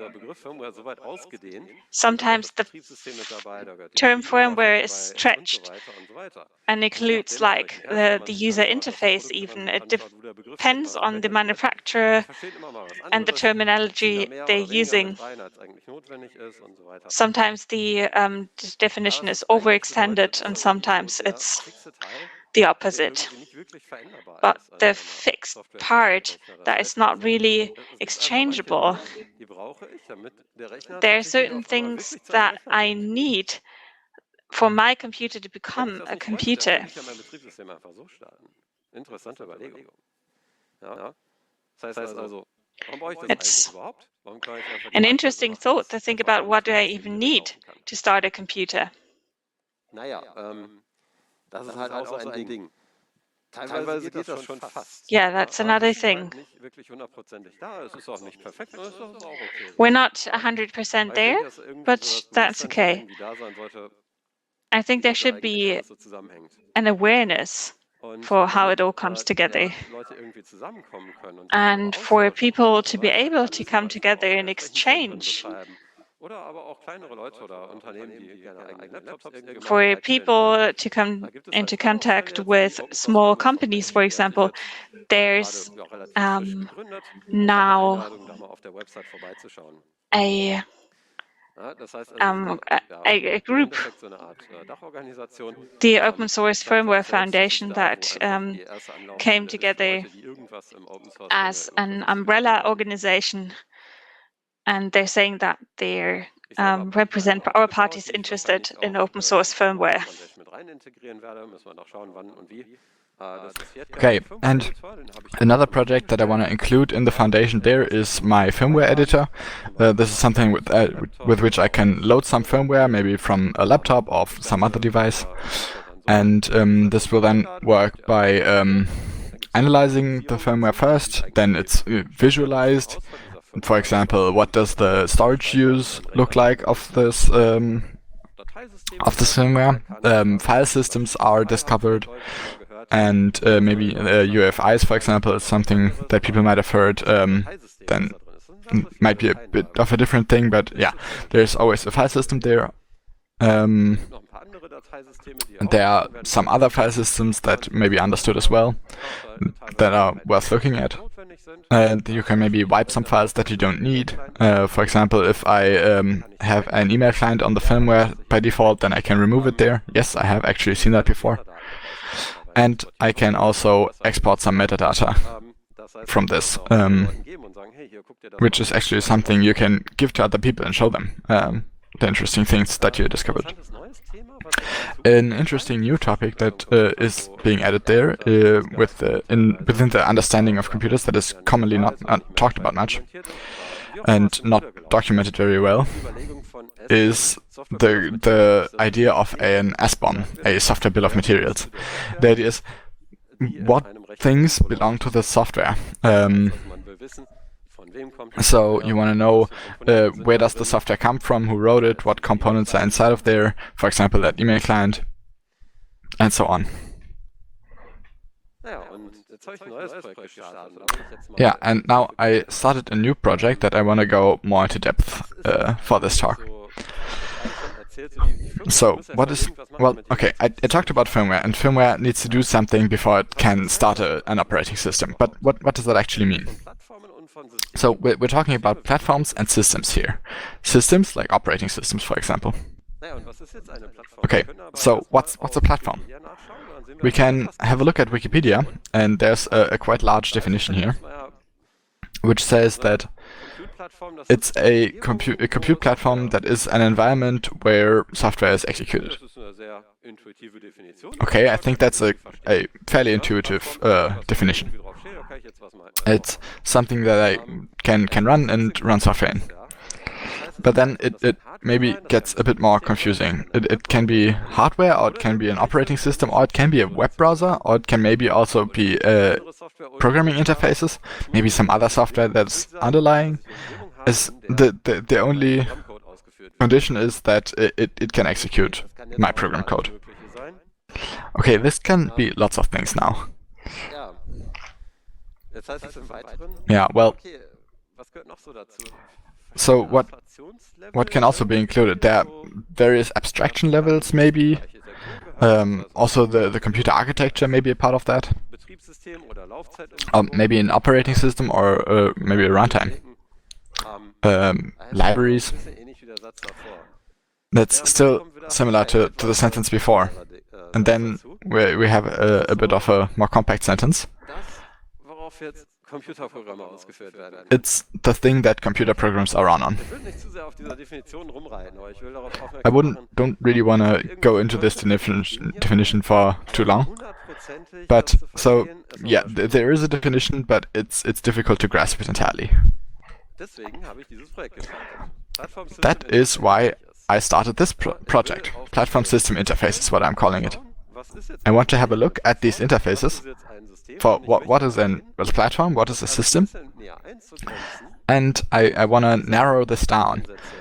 Sometimes the term firmware is stretched and includes like the user interface even. It depends on the manufacturer and the terminology they're using. Sometimes the definition is overextended, and sometimes it's the opposite. But the fixed part that is not really exchangeable, there are certain things that I need for my computer to become a computer. It's an interesting thought to think about, what do I even need to start a computer? Yeah, that's another thing. We're not 100% there, but that's okay. I think there should be an awareness for how it all comes together, and for people to be able to come together and exchange. For people to come into contact with small companies, for example, there's now a group, the Open Source Firmware Foundation, that came together as an umbrella organization, and they're saying that they represent our parties interested in open source firmware. Okay, and another project that I want to include in the foundation there is my firmware editor. This is something with which I can load some firmware, maybe from a laptop or some other device. And this will then work by analyzing the firmware first, then it's visualized. For example, what does the storage use look like of this firmware? File systems are discovered, and maybe UEFIs, for example, is something that people might have heard. Then might be a bit of a different thing, but yeah, there's always a file system there. And there are some other file systems that may be understood as well, that are worth looking at. And you can maybe wipe some files that you don't need. For example, if I have an email client on the firmware by default, then I can remove it there. Yes, I have actually seen that before. And I can also export some metadata from this, which is actually something you can give to other people and show them the interesting things that you discovered. An interesting new topic that is being added there within the understanding of computers that is commonly not talked about much and not documented very well is the idea of an SBOM, a software bill of materials. The idea is what things belong to the software. So you want to know where does the software come from, who wrote it, what components are inside of there, for example that email client, and so on. Yeah, and now I started a new project that I want to go more into depth for this talk. So, what is... Well, okay, I talked about firmware, and firmware needs to do something before it can start an operating system. But what does that actually mean? So, we're talking about platforms and systems here. Systems, like operating systems, for example. Okay, so what's a platform? We can have a look at Wikipedia, and there's a quite large definition here, which says that it's a compute platform that is an environment where software is executed. Okay, I think that's a fairly intuitive definition. It's something that I can run and run software in. But then it maybe gets a bit more confusing. It can be hardware, or it can be an operating system, or it can be a web browser, or it can maybe also be programming interfaces, maybe some other software that's underlying. The only condition is that it can execute my program code. Okay, this can be lots of things now. Yeah, well, so what can also be included? There are various abstraction levels, maybe. Also, the computer architecture may be a part of that. Maybe an operating system, or maybe a runtime. Libraries. That's still similar to the sentence before. And then we have a bit of a more compact sentence. It's the thing that computer programs are run on. I don't really want to go into this definition for too long. But so yeah, there is a definition, but it's difficult to grasp it entirely. That is why I started this project. Platform System Interface is what I'm calling it. I want to have a look at these interfaces for what is a platform, what is a system, and I want to narrow this down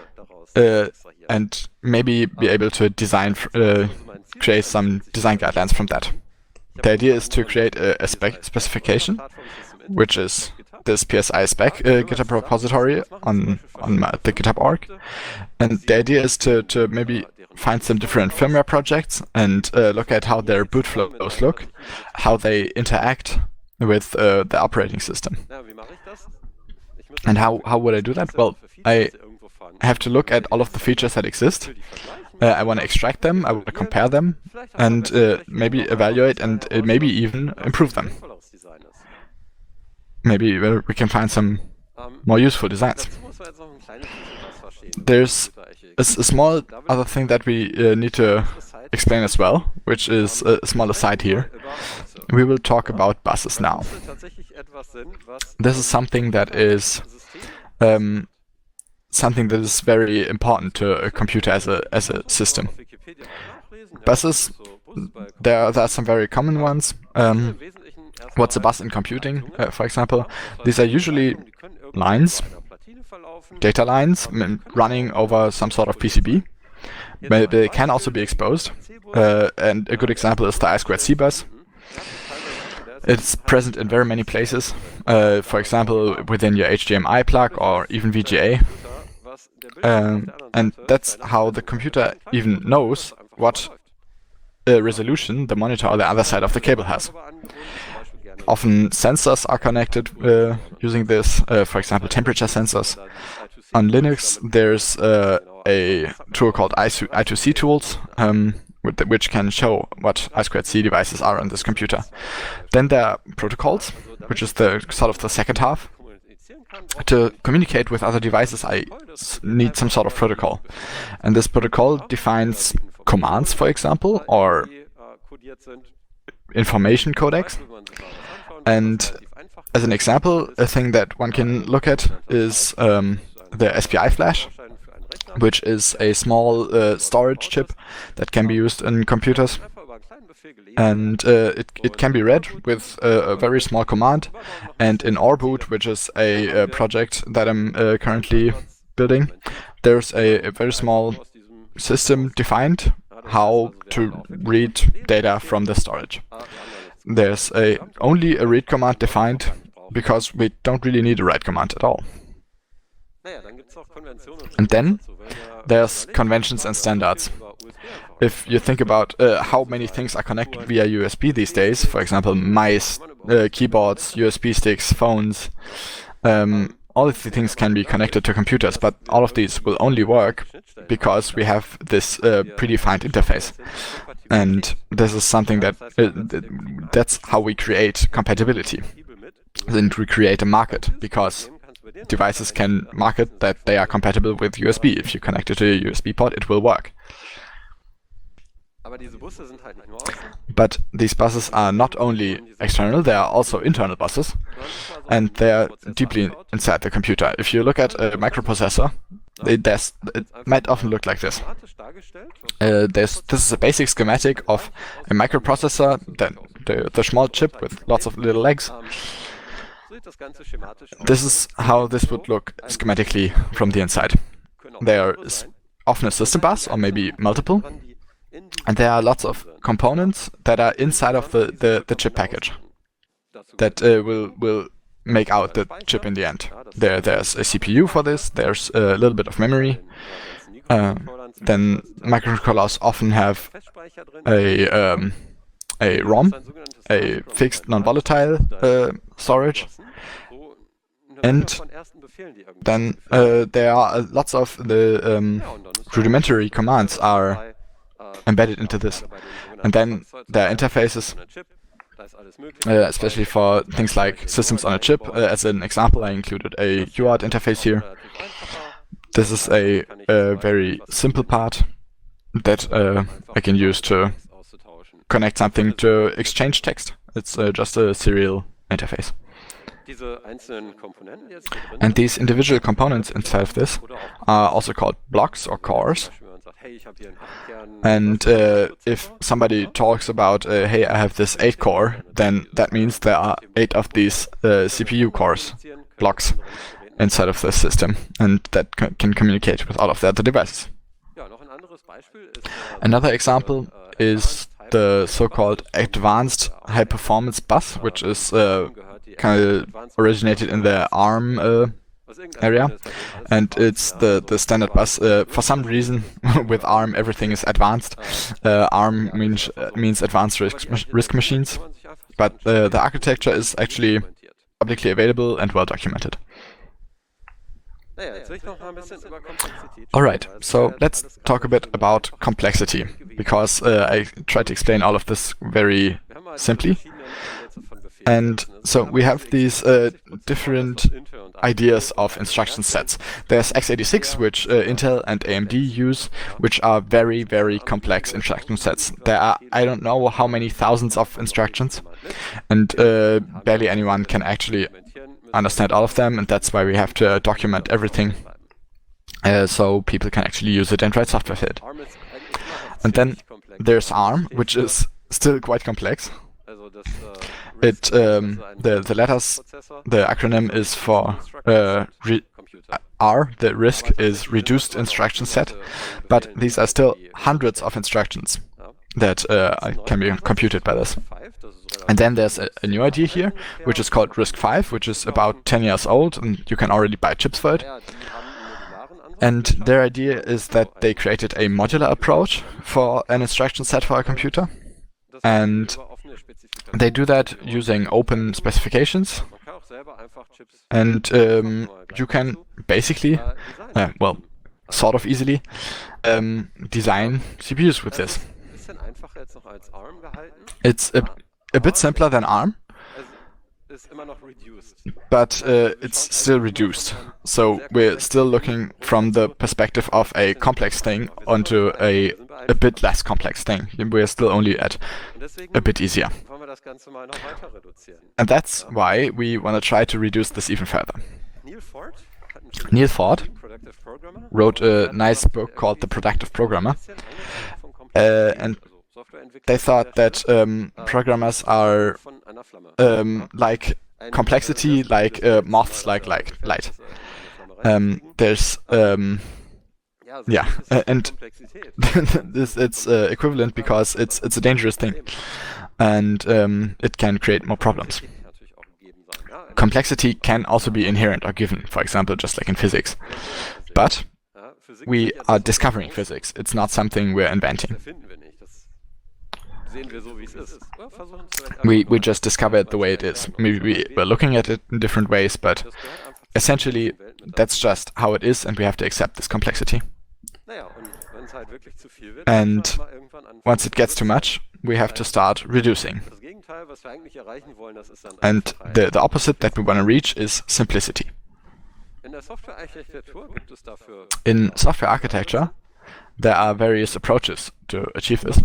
and maybe be able to create some design guidelines from that. The idea is to create a specification, which is this PSI spec GitHub repository on the GitHub org, and the idea is to maybe find some different firmware projects and look at how their boot flows look, how they interact with the operating system. And how would I do that? Well, I have to look at all of the features that exist. I want to extract them, I want to compare them, and maybe evaluate and maybe even improve them. Maybe we can find some more useful designs. There's a small other thing that we need to explain as well, which is a small aside here. We will talk about buses now. This is something that is very important to a computer as a system. Buses, there are some very common ones. What's a bus in computing, for example? These are usually lines, data lines running over some sort of PCB. They can also be exposed, and a good example is the I2C bus. It's present in very many places, for example within your HDMI plug or even VGA. And that's how the computer even knows what resolution the monitor or the other side of the cable has. Often sensors are connected using this, for example temperature sensors. On Linux there's a tool called I2C tools, which can show what I2C devices are on this computer. Then there are protocols, which is the sort of the second half. To communicate with other devices I need some sort of protocol. And this protocol defines commands, for example, or information codecs. And as an example, a thing that one can look at is the SPI flash, which is a small storage chip that can be used in computers. And it can be read with a very small command. And in Orboot, which is a project that I'm currently building, there's a very small system defined how to read data from the storage. There's only a read command defined because we don't really need a write command at all. And then there's conventions and standards. If you think about how many things are connected via USB these days, for example, mice, keyboards, USB sticks, phones, all of these things can be connected to computers, but all of these will only work because we have this predefined interface. And this is something that that's how we create compatibility. And we create a market, because devices can market that they are compatible with USB. If you connect it to a USB port, it will work. But these buses are not only external, they are also internal buses, and they are deeply inside the computer. If you look at a microprocessor, it might often look like this. This is a basic schematic of a microprocessor, the small chip with lots of little legs. This is how this would look schematically from the inside. There is often a system bus, or maybe multiple, and there are lots of components that are inside of the chip package that will make out the chip in the end. There's a CPU for this, there's a little bit of memory. Then microcontrollers often have a ROM, a fixed non-volatile storage. And then there are lots of the rudimentary commands are embedded into this. And then there are interfaces, especially for things like systems on a chip. As an example, I included a UART interface here. This is a very simple part that I can use to connect something to exchange text. It's just a serial interface. And these individual components inside of this are also called blocks or cores. And if somebody talks about, hey, I have this 8 core, then that means there are 8 of these CPU cores, blocks, inside of the system, and that can communicate with all of the other devices. Another example is the so-called advanced high-performance bus, which is kind of originated in the ARM area, and it's the standard bus. For some reason, with ARM, everything is advanced. ARM means advanced risk machines, but the architecture is actually publicly available and well documented. Alright, so let's talk a bit about complexity, because I tried to explain all of this very simply. And so we have these different ideas of instruction sets. There's x86, which Intel and AMD use, which are very, very complex instruction sets. There are, I don't know how many thousands of instructions, and barely anyone can actually understand all of them, and that's why we have to document everything so people can actually use it and write software for it. And then there's ARM, which is still quite complex. The letters, the acronym is for R, the RISC is Reduced Instruction Set, but these are still hundreds of instructions that can be computed by this. And then there's a new idea here, which is called RISC-V, which is about 10 years old, and you can already buy chips for it. And their idea is that they created a modular approach for an instruction set for a computer. And they do that using open specifications. And you can basically, well, sort of easily, design CPUs with this. It's a bit simpler than ARM. but it's still reduced. So we're still looking from the perspective of a complex thing onto a bit less complex thing. We're still only at a bit easier. And that's why we want to try to reduce this even further. Neil Ford wrote a nice book called The Productive Programmer, and they thought that programmers are like complexity, like moths like light. There's yeah, and it's equivalent because it's a dangerous thing, and it can create more problems. Complexity can also be inherent or given, for example, just like in physics. But we are discovering physics. It's not something we're inventing. We just discover it the way it is. Maybe we're looking at it in different ways, but essentially that's just how it is, and we have to accept this complexity. And once it gets too much, we have to start reducing. And the opposite that we want to reach is simplicity. In software architecture, there are various approaches to achieve this.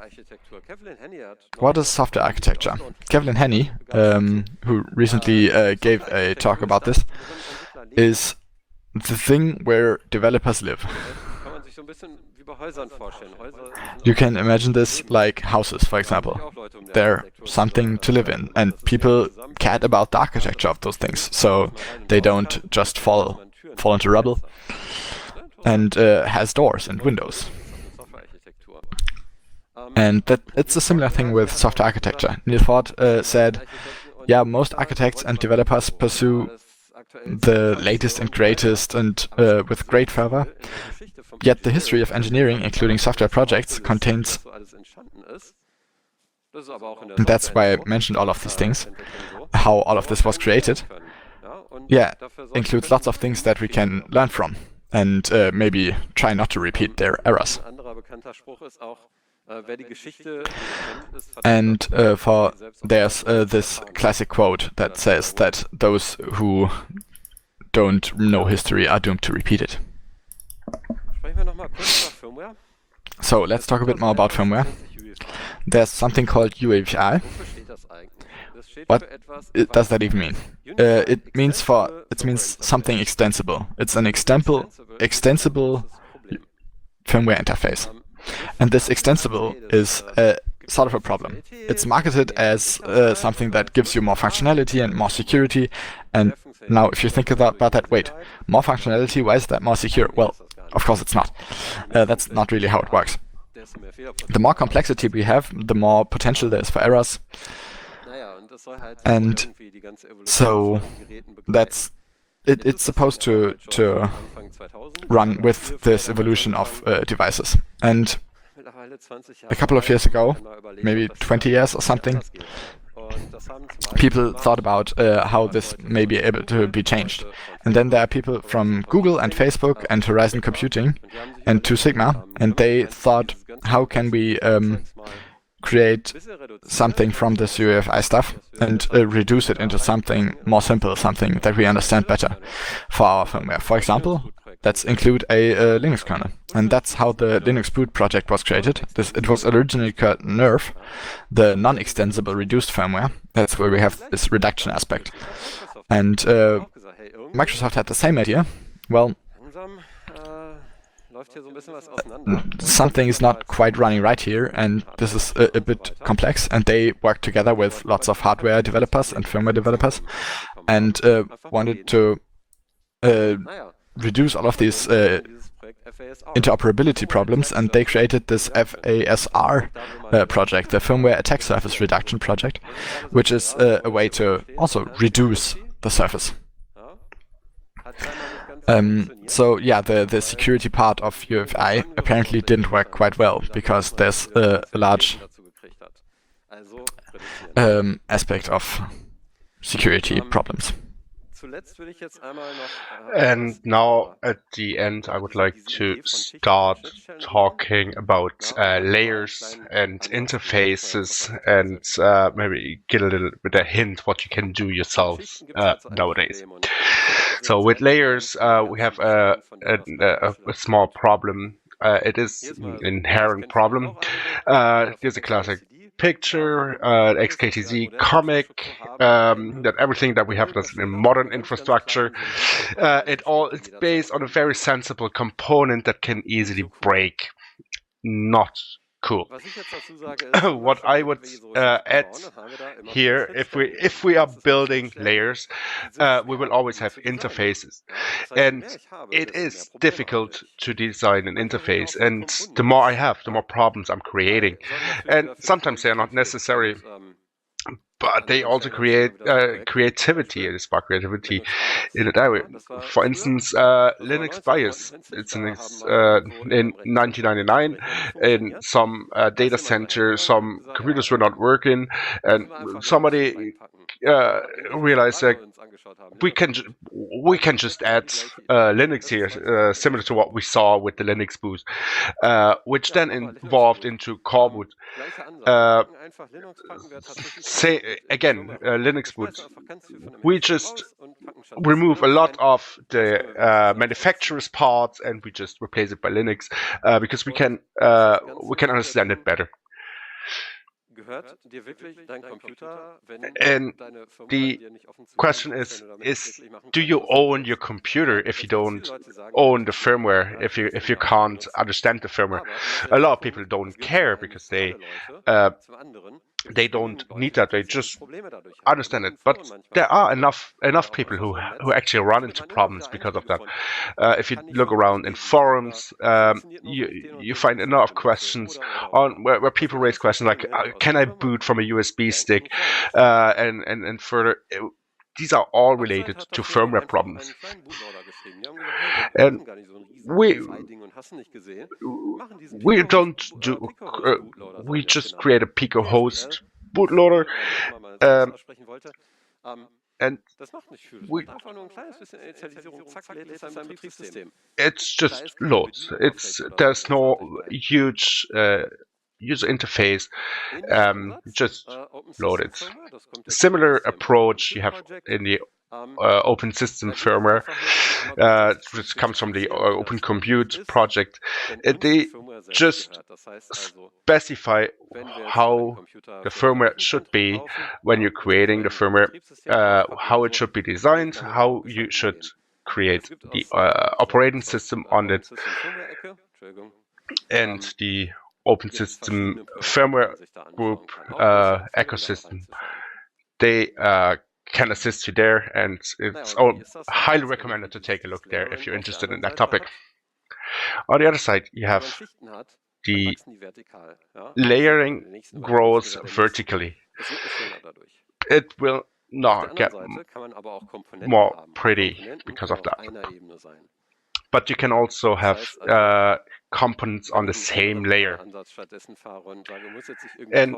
What is software architecture? Kevlin Henney, who recently gave a talk about this, is the thing where developers live. You can imagine this like houses, for example. They're something to live in, and people care about the architecture of those things, so they don't just fall into rubble, and has doors and windows. And that it's a similar thing with software architecture. Neil Ford said, yeah, most architects and developers pursue the latest and greatest and with great fervor. Yet the history of engineering, including software projects, contains, and that's why I mentioned all of these things, how all of this was created, yeah, includes lots of things that we can learn from, and maybe try not to repeat their errors. And there's this classic quote that says that those who don't know history are doomed to repeat it. So let's talk a bit more about firmware. There's something called UEFI. What does that even mean? It means something extensible. It's an extensible firmware interface. And this extensible is sort of a problem. It's marketed as something that gives you more functionality and more security. And now if you think about that, wait, more functionality, why is that more secure? Well, of course it's not. That's not really how it works. The more complexity we have, the more potential there is for errors. And so that's it's supposed to run with this evolution of devices. And a couple of years ago, maybe 20 years or something, people thought about how this may be able to be changed. And then there are people from Google and Facebook and Horizon Computing and Two Sigma, and they thought, how can we create something from this UEFI stuff and reduce it into something more simple, something that we understand better for our firmware. For example, let's include a Linux kernel. And that's how the Linux boot project was created. It was originally called NERV, the non-extensible reduced firmware. That's where we have this reduction aspect. And Microsoft had the same idea. Well, something is not quite running right here, and this is a bit complex, and they worked together with lots of hardware developers and firmware developers and wanted to reduce all of these interoperability problems, and they created this FASR project, the Firmware Attack Surface Reduction project, which is a way to also reduce the surface. So yeah, the security part of UEFI apparently didn't work quite well, because there's a large aspect of security problems. And now at the end, I would like to start talking about layers and interfaces and maybe get a little bit of hint what you can do yourselves nowadays. So with layers, we have a small problem. It is an inherent problem. Here's a classic picture, XKTZ comic, that everything that we have that's in modern infrastructure, it's based on a very sensible component that can easily break. Not cool. What I would add here, if we are building layers, we will always have interfaces, and it is difficult to design an interface. And the more I have, the more problems I'm creating, and sometimes they are not necessary. But they also create creativity and spark creativity in that area. For instance, Linux BIOS. It's in 1999. In some data center, some computers were not working, and somebody realized that we can just add Linux here, similar to what we saw with the Linux boot, which then evolved into Coreboot. Say again, Linux boot. We just remove a lot of the manufacturer's parts and we just replace it by Linux because we can understand it better. And the question is do you own your computer if you don't own the firmware, if you can't understand the firmware? A lot of people don't care because they don't need that. They just understand it. But there are enough people who actually run into problems because of that. If you look around in forums, you find a lot of questions on where people raise questions like, can I boot from a USB stick? And further, these are all related to firmware problems. And we don't do. We just create a Pico host bootloader, and it's just loads. There's no huge user interface. Just load it. Similar approach you have in the Open System firmware, which comes from the Open Compute project. They just specify how the firmware should be when you're creating the firmware, how it should be designed, how you should create the operating system on it, and the Open System firmware group ecosystem. They can assist you there, and it's highly recommended to take a look there if you're interested in that topic. On the other side, you have the layering grows vertically. It will not get more pretty because of that. But you can also have components on the same layer. And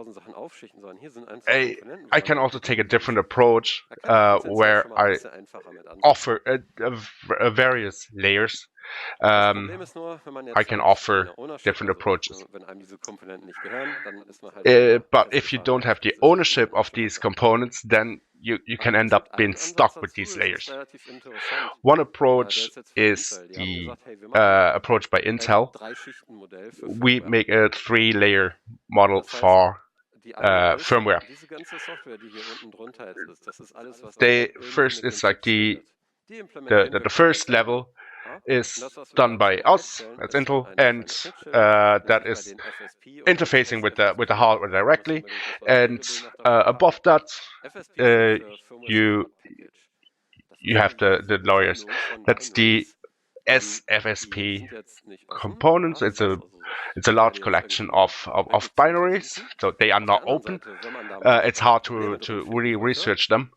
I can also take a different approach where I offer various layers. I can offer different approaches. But if you don't have the ownership of these components, then you can end up being stuck with these layers. One approach is the approach by Intel. We make a 3-layer model for firmware. It's like the first level is done by us, that's Intel, and that is interfacing with the hardware directly. And above that, you have the layers. That's the SFSP components. It's a large collection of binaries, so they are not open. It's hard to really research them.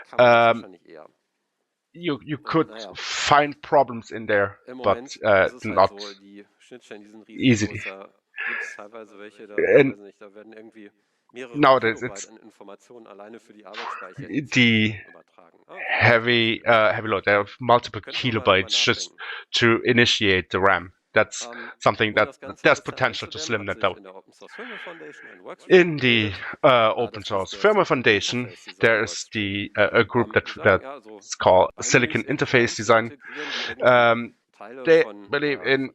You could find problems in there, but not easily. And nowadays it's the heavy load. There are multiple kilobytes just to initiate the RAM. That's something that there's potential to slim that down. In the open source firmware foundation, there is a group that's called Silicon Interface Design. They believe in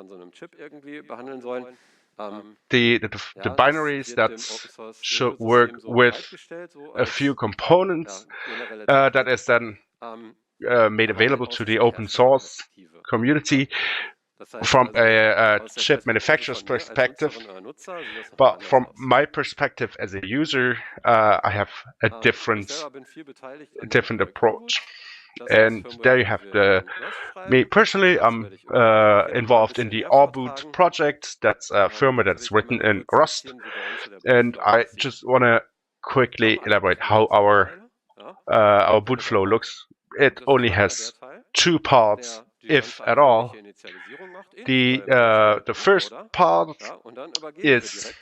the binaries that should work with a few components that is then made available to the open source community from a chip manufacturer's perspective. But from my perspective as a user, I have a different approach. And there you have me personally. I'm involved in the Rboot project. That's a firmware that's written in Rust, and I just want to quickly elaborate how our boot flow looks. It only has two parts, if at all. The first part is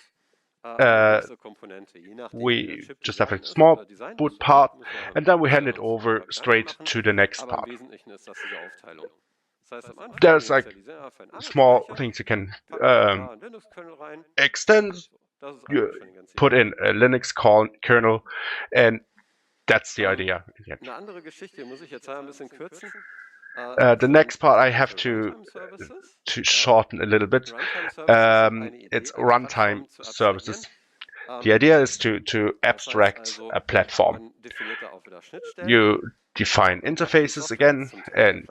we just have a small boot part, and then we hand it over straight to the next part. There's like small things you can extend. You put in a Linux kernel, and that's the idea. The next part I have to shorten a little bit. It's runtime services. The idea is to abstract a platform. You define interfaces again, and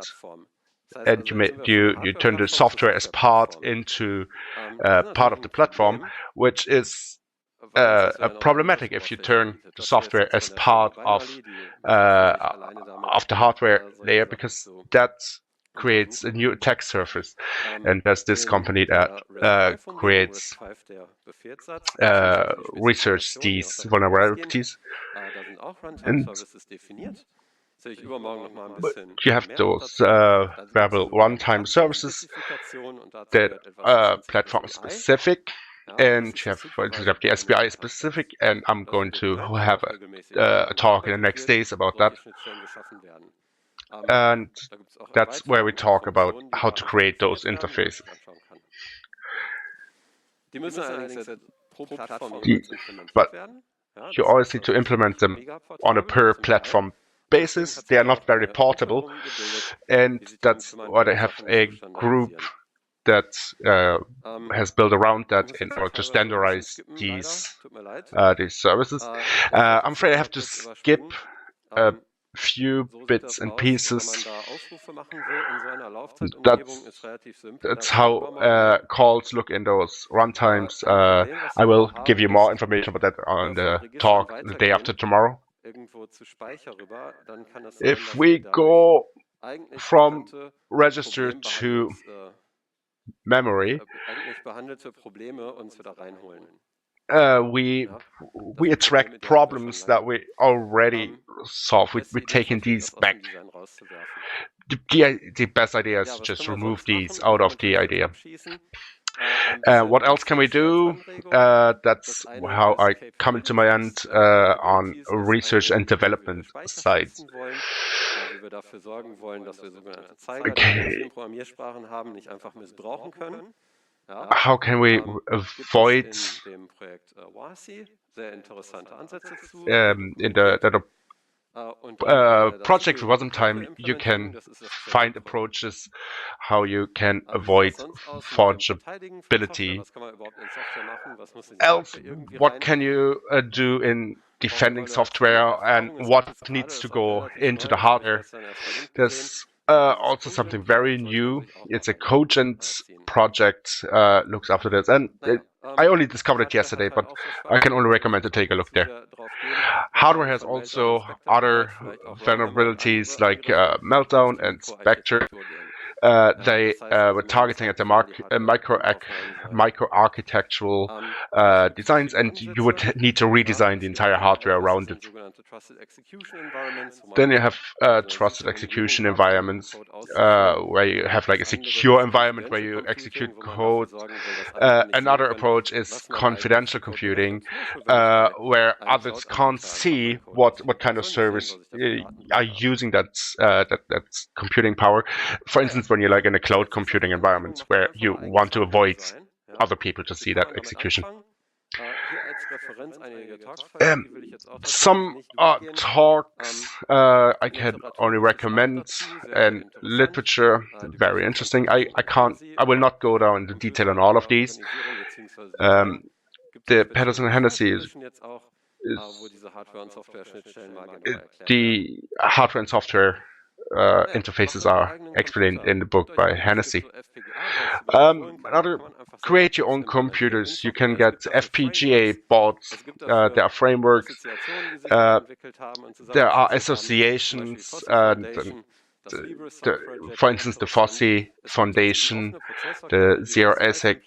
you turn the software as part into part of the platform, which is problematic if you turn the software as part of the hardware layer, because that creates a new attack surface. And there's this company that creates research these vulnerabilities. And you have those variable runtime services that are platform specific. And you have, for instance, the SPI specific, and I'm going to have a talk in the next days about that. And that's where we talk about how to create those interfaces. But you always need to implement them on a per platform basis. They are not very portable, and that's why they have a group that has built around that in order to standardize these services. I'm afraid I have to skip a few bits and pieces. That's how calls look in those runtimes. I will give you more information about that on the talk the day after tomorrow. If we go from register to memory, we attract problems that we already solved. We're taking these back. The best idea is to just remove these out of the idea. What else can we do? That's how I come into my end on research and development side. Okay. How can we avoid in the project for time, you can find approaches how you can avoid forgeability. Else, what can you do in defending software, and what needs to go into the hardware? There's also something very new. It's a Cogent project, looks after this, and I only discovered it yesterday, but I can only recommend to take a look there. Hardware has also other vulnerabilities like Meltdown and Spectre. they were targeting at the micro-architectural designs, and you would need to redesign the entire hardware around it. Then you have trusted execution environments, where you have like a secure environment where you execute code. Another approach is confidential computing, where others can't see what kind of service are using that computing power. For instance, when you're like in a cloud computing environment where you want to avoid other people to see that execution. Some talks I can only recommend, and literature, very interesting. I will not go down into detail on all of these. The Patterson and Hennessy is the hardware and software interfaces are explained in the book by Hennessy. Another, create your own computers. You can get FPGA boards. There are frameworks. There are associations. For instance, the FOSSI Foundation, the ZeroASIC.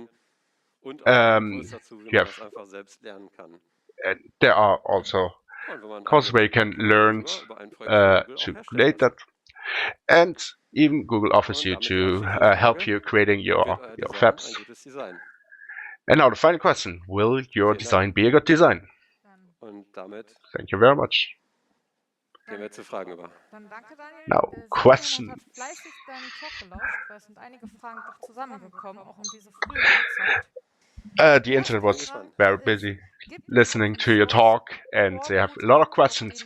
There are also courses where you can learn to create that, and even Google offers you to help you creating your fabs. And now the final question: will your design be a good design? Thank you very much. Now, questions. The internet was very busy listening to your talk, and they have a lot of questions.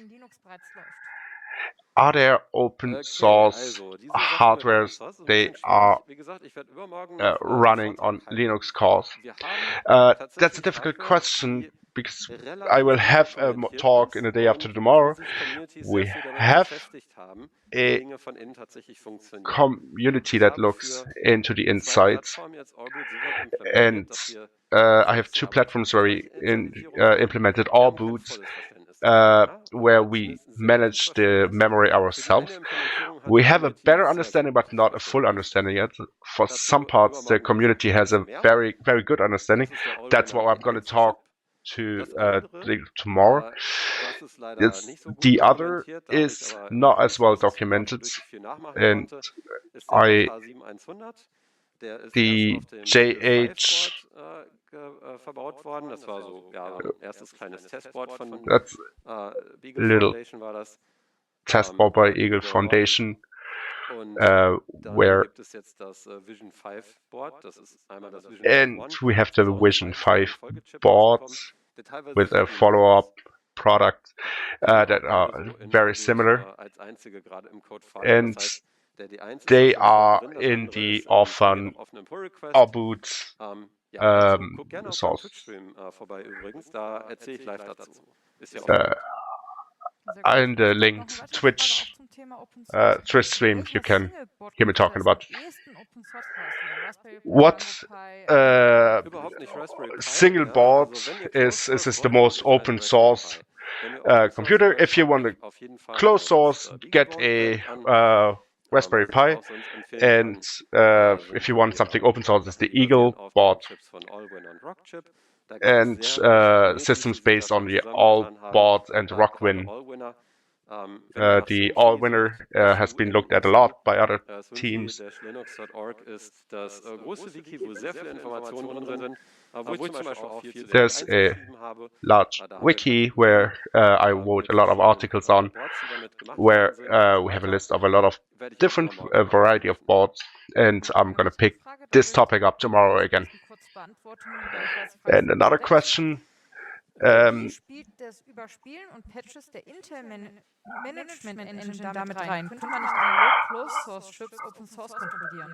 Are there open source hardwares they are running on Linux cores? That's a difficult question, because I will have a talk in the day after tomorrow. We have a community that looks into the insights, and I have two platforms where we implemented Allboot, where we manage the memory ourselves. We have a better understanding, but not a full understanding yet. For some parts, the community has a very, very good understanding. That's what I'm going to talk to tomorrow. The other is not as well documented, and the JH verbaut worden. Das war so, ja, ein erstes kleines Testboard von Eagle Foundation war das. Testboard by Eagle Foundation, where gibt es jetzt das Vision 5 Board. Das ist einmal das Vision 1. And we have the Vision 5 boards with a follow-up product that are very similar, and they are in the orphan Allboot source. In the linked Twitch stream, you can hear me talking about what single board is the most open source computer. If you want a closed source, get a Raspberry Pi, and if you want something open source, it's the Eagle board, and systems based on the Allboard and Rockwin. The Allwinner has been looked at a lot by other teams. There's a large wiki where I wrote a lot of articles on, where we have a list of a lot of different variety of boards, and I'm going to pick this topic up tomorrow again. And another question. Spielt das Überspielen und Patches der Intel Management Engine damit rein? Könnte man nicht analog Closed Source Chips Open Source kontrollieren?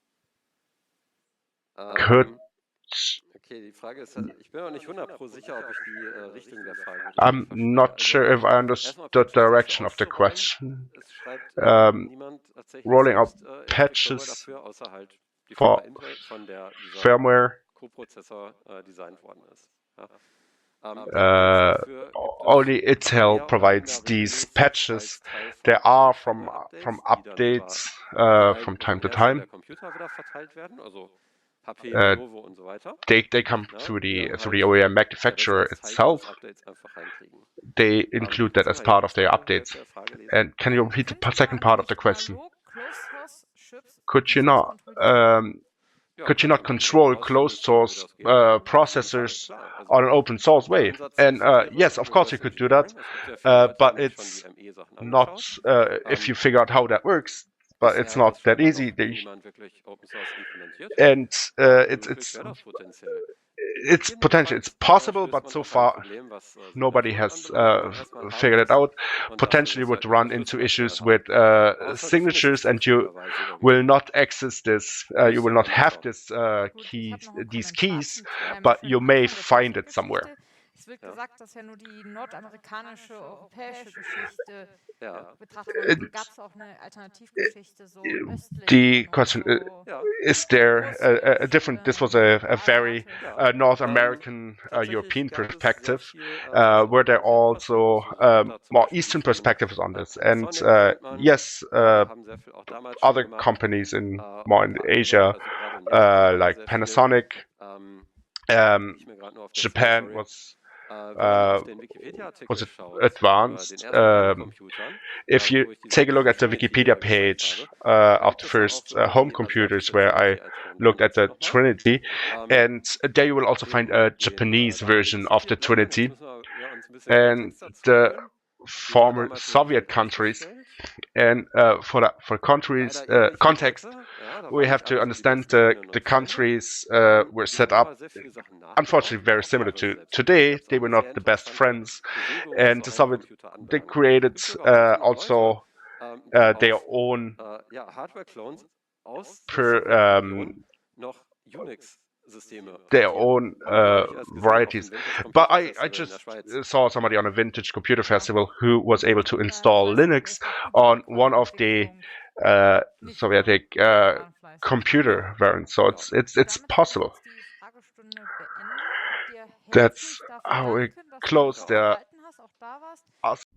Okay, die Frage ist, ich bin auch nicht 100% sicher, ob ich die Richtung der Frage. I'm not sure if I understood the direction of the question. Rolling out patches for firmware. Designt worden ist. Only Intel provides these patches there are from updates from time to time. They come through the OEM manufacturer itself. They include that as part of their updates. And can you repeat the second part of the question? Could you not control closed source processors on an open source way? And yes, of course you could do that, but it's not if you figure out how that works. But it's not that easy. And it's potential. It's possible, but so far nobody has figured it out. Potentially would run into issues with signatures, and you will not access this. You will not have these keys, but you may find it somewhere. Es wird gesagt, dass ja nur die nordamerikanische, europäische Geschichte betrachtet wird. Gab es auch eine Alternativgeschichte so östlich? The question is there a different? This was a very North American European perspective. Were there also more Eastern perspectives on this? And yes, other companies in Asia, like Panasonic, Japan was advanced. If you take a look at the Wikipedia page of the first home computers, where I looked at the Trinity, and there you will also find a Japanese version of the Trinity, and the former Soviet countries. And for countries context, we have to understand the countries were set up, unfortunately, very similar to today. They were not the best friends, and the Soviet, they created also their own varieties. But I just saw somebody on a vintage computer festival who was able to install Linux on one of the Soviet computer variants. So it's possible. That's how we close the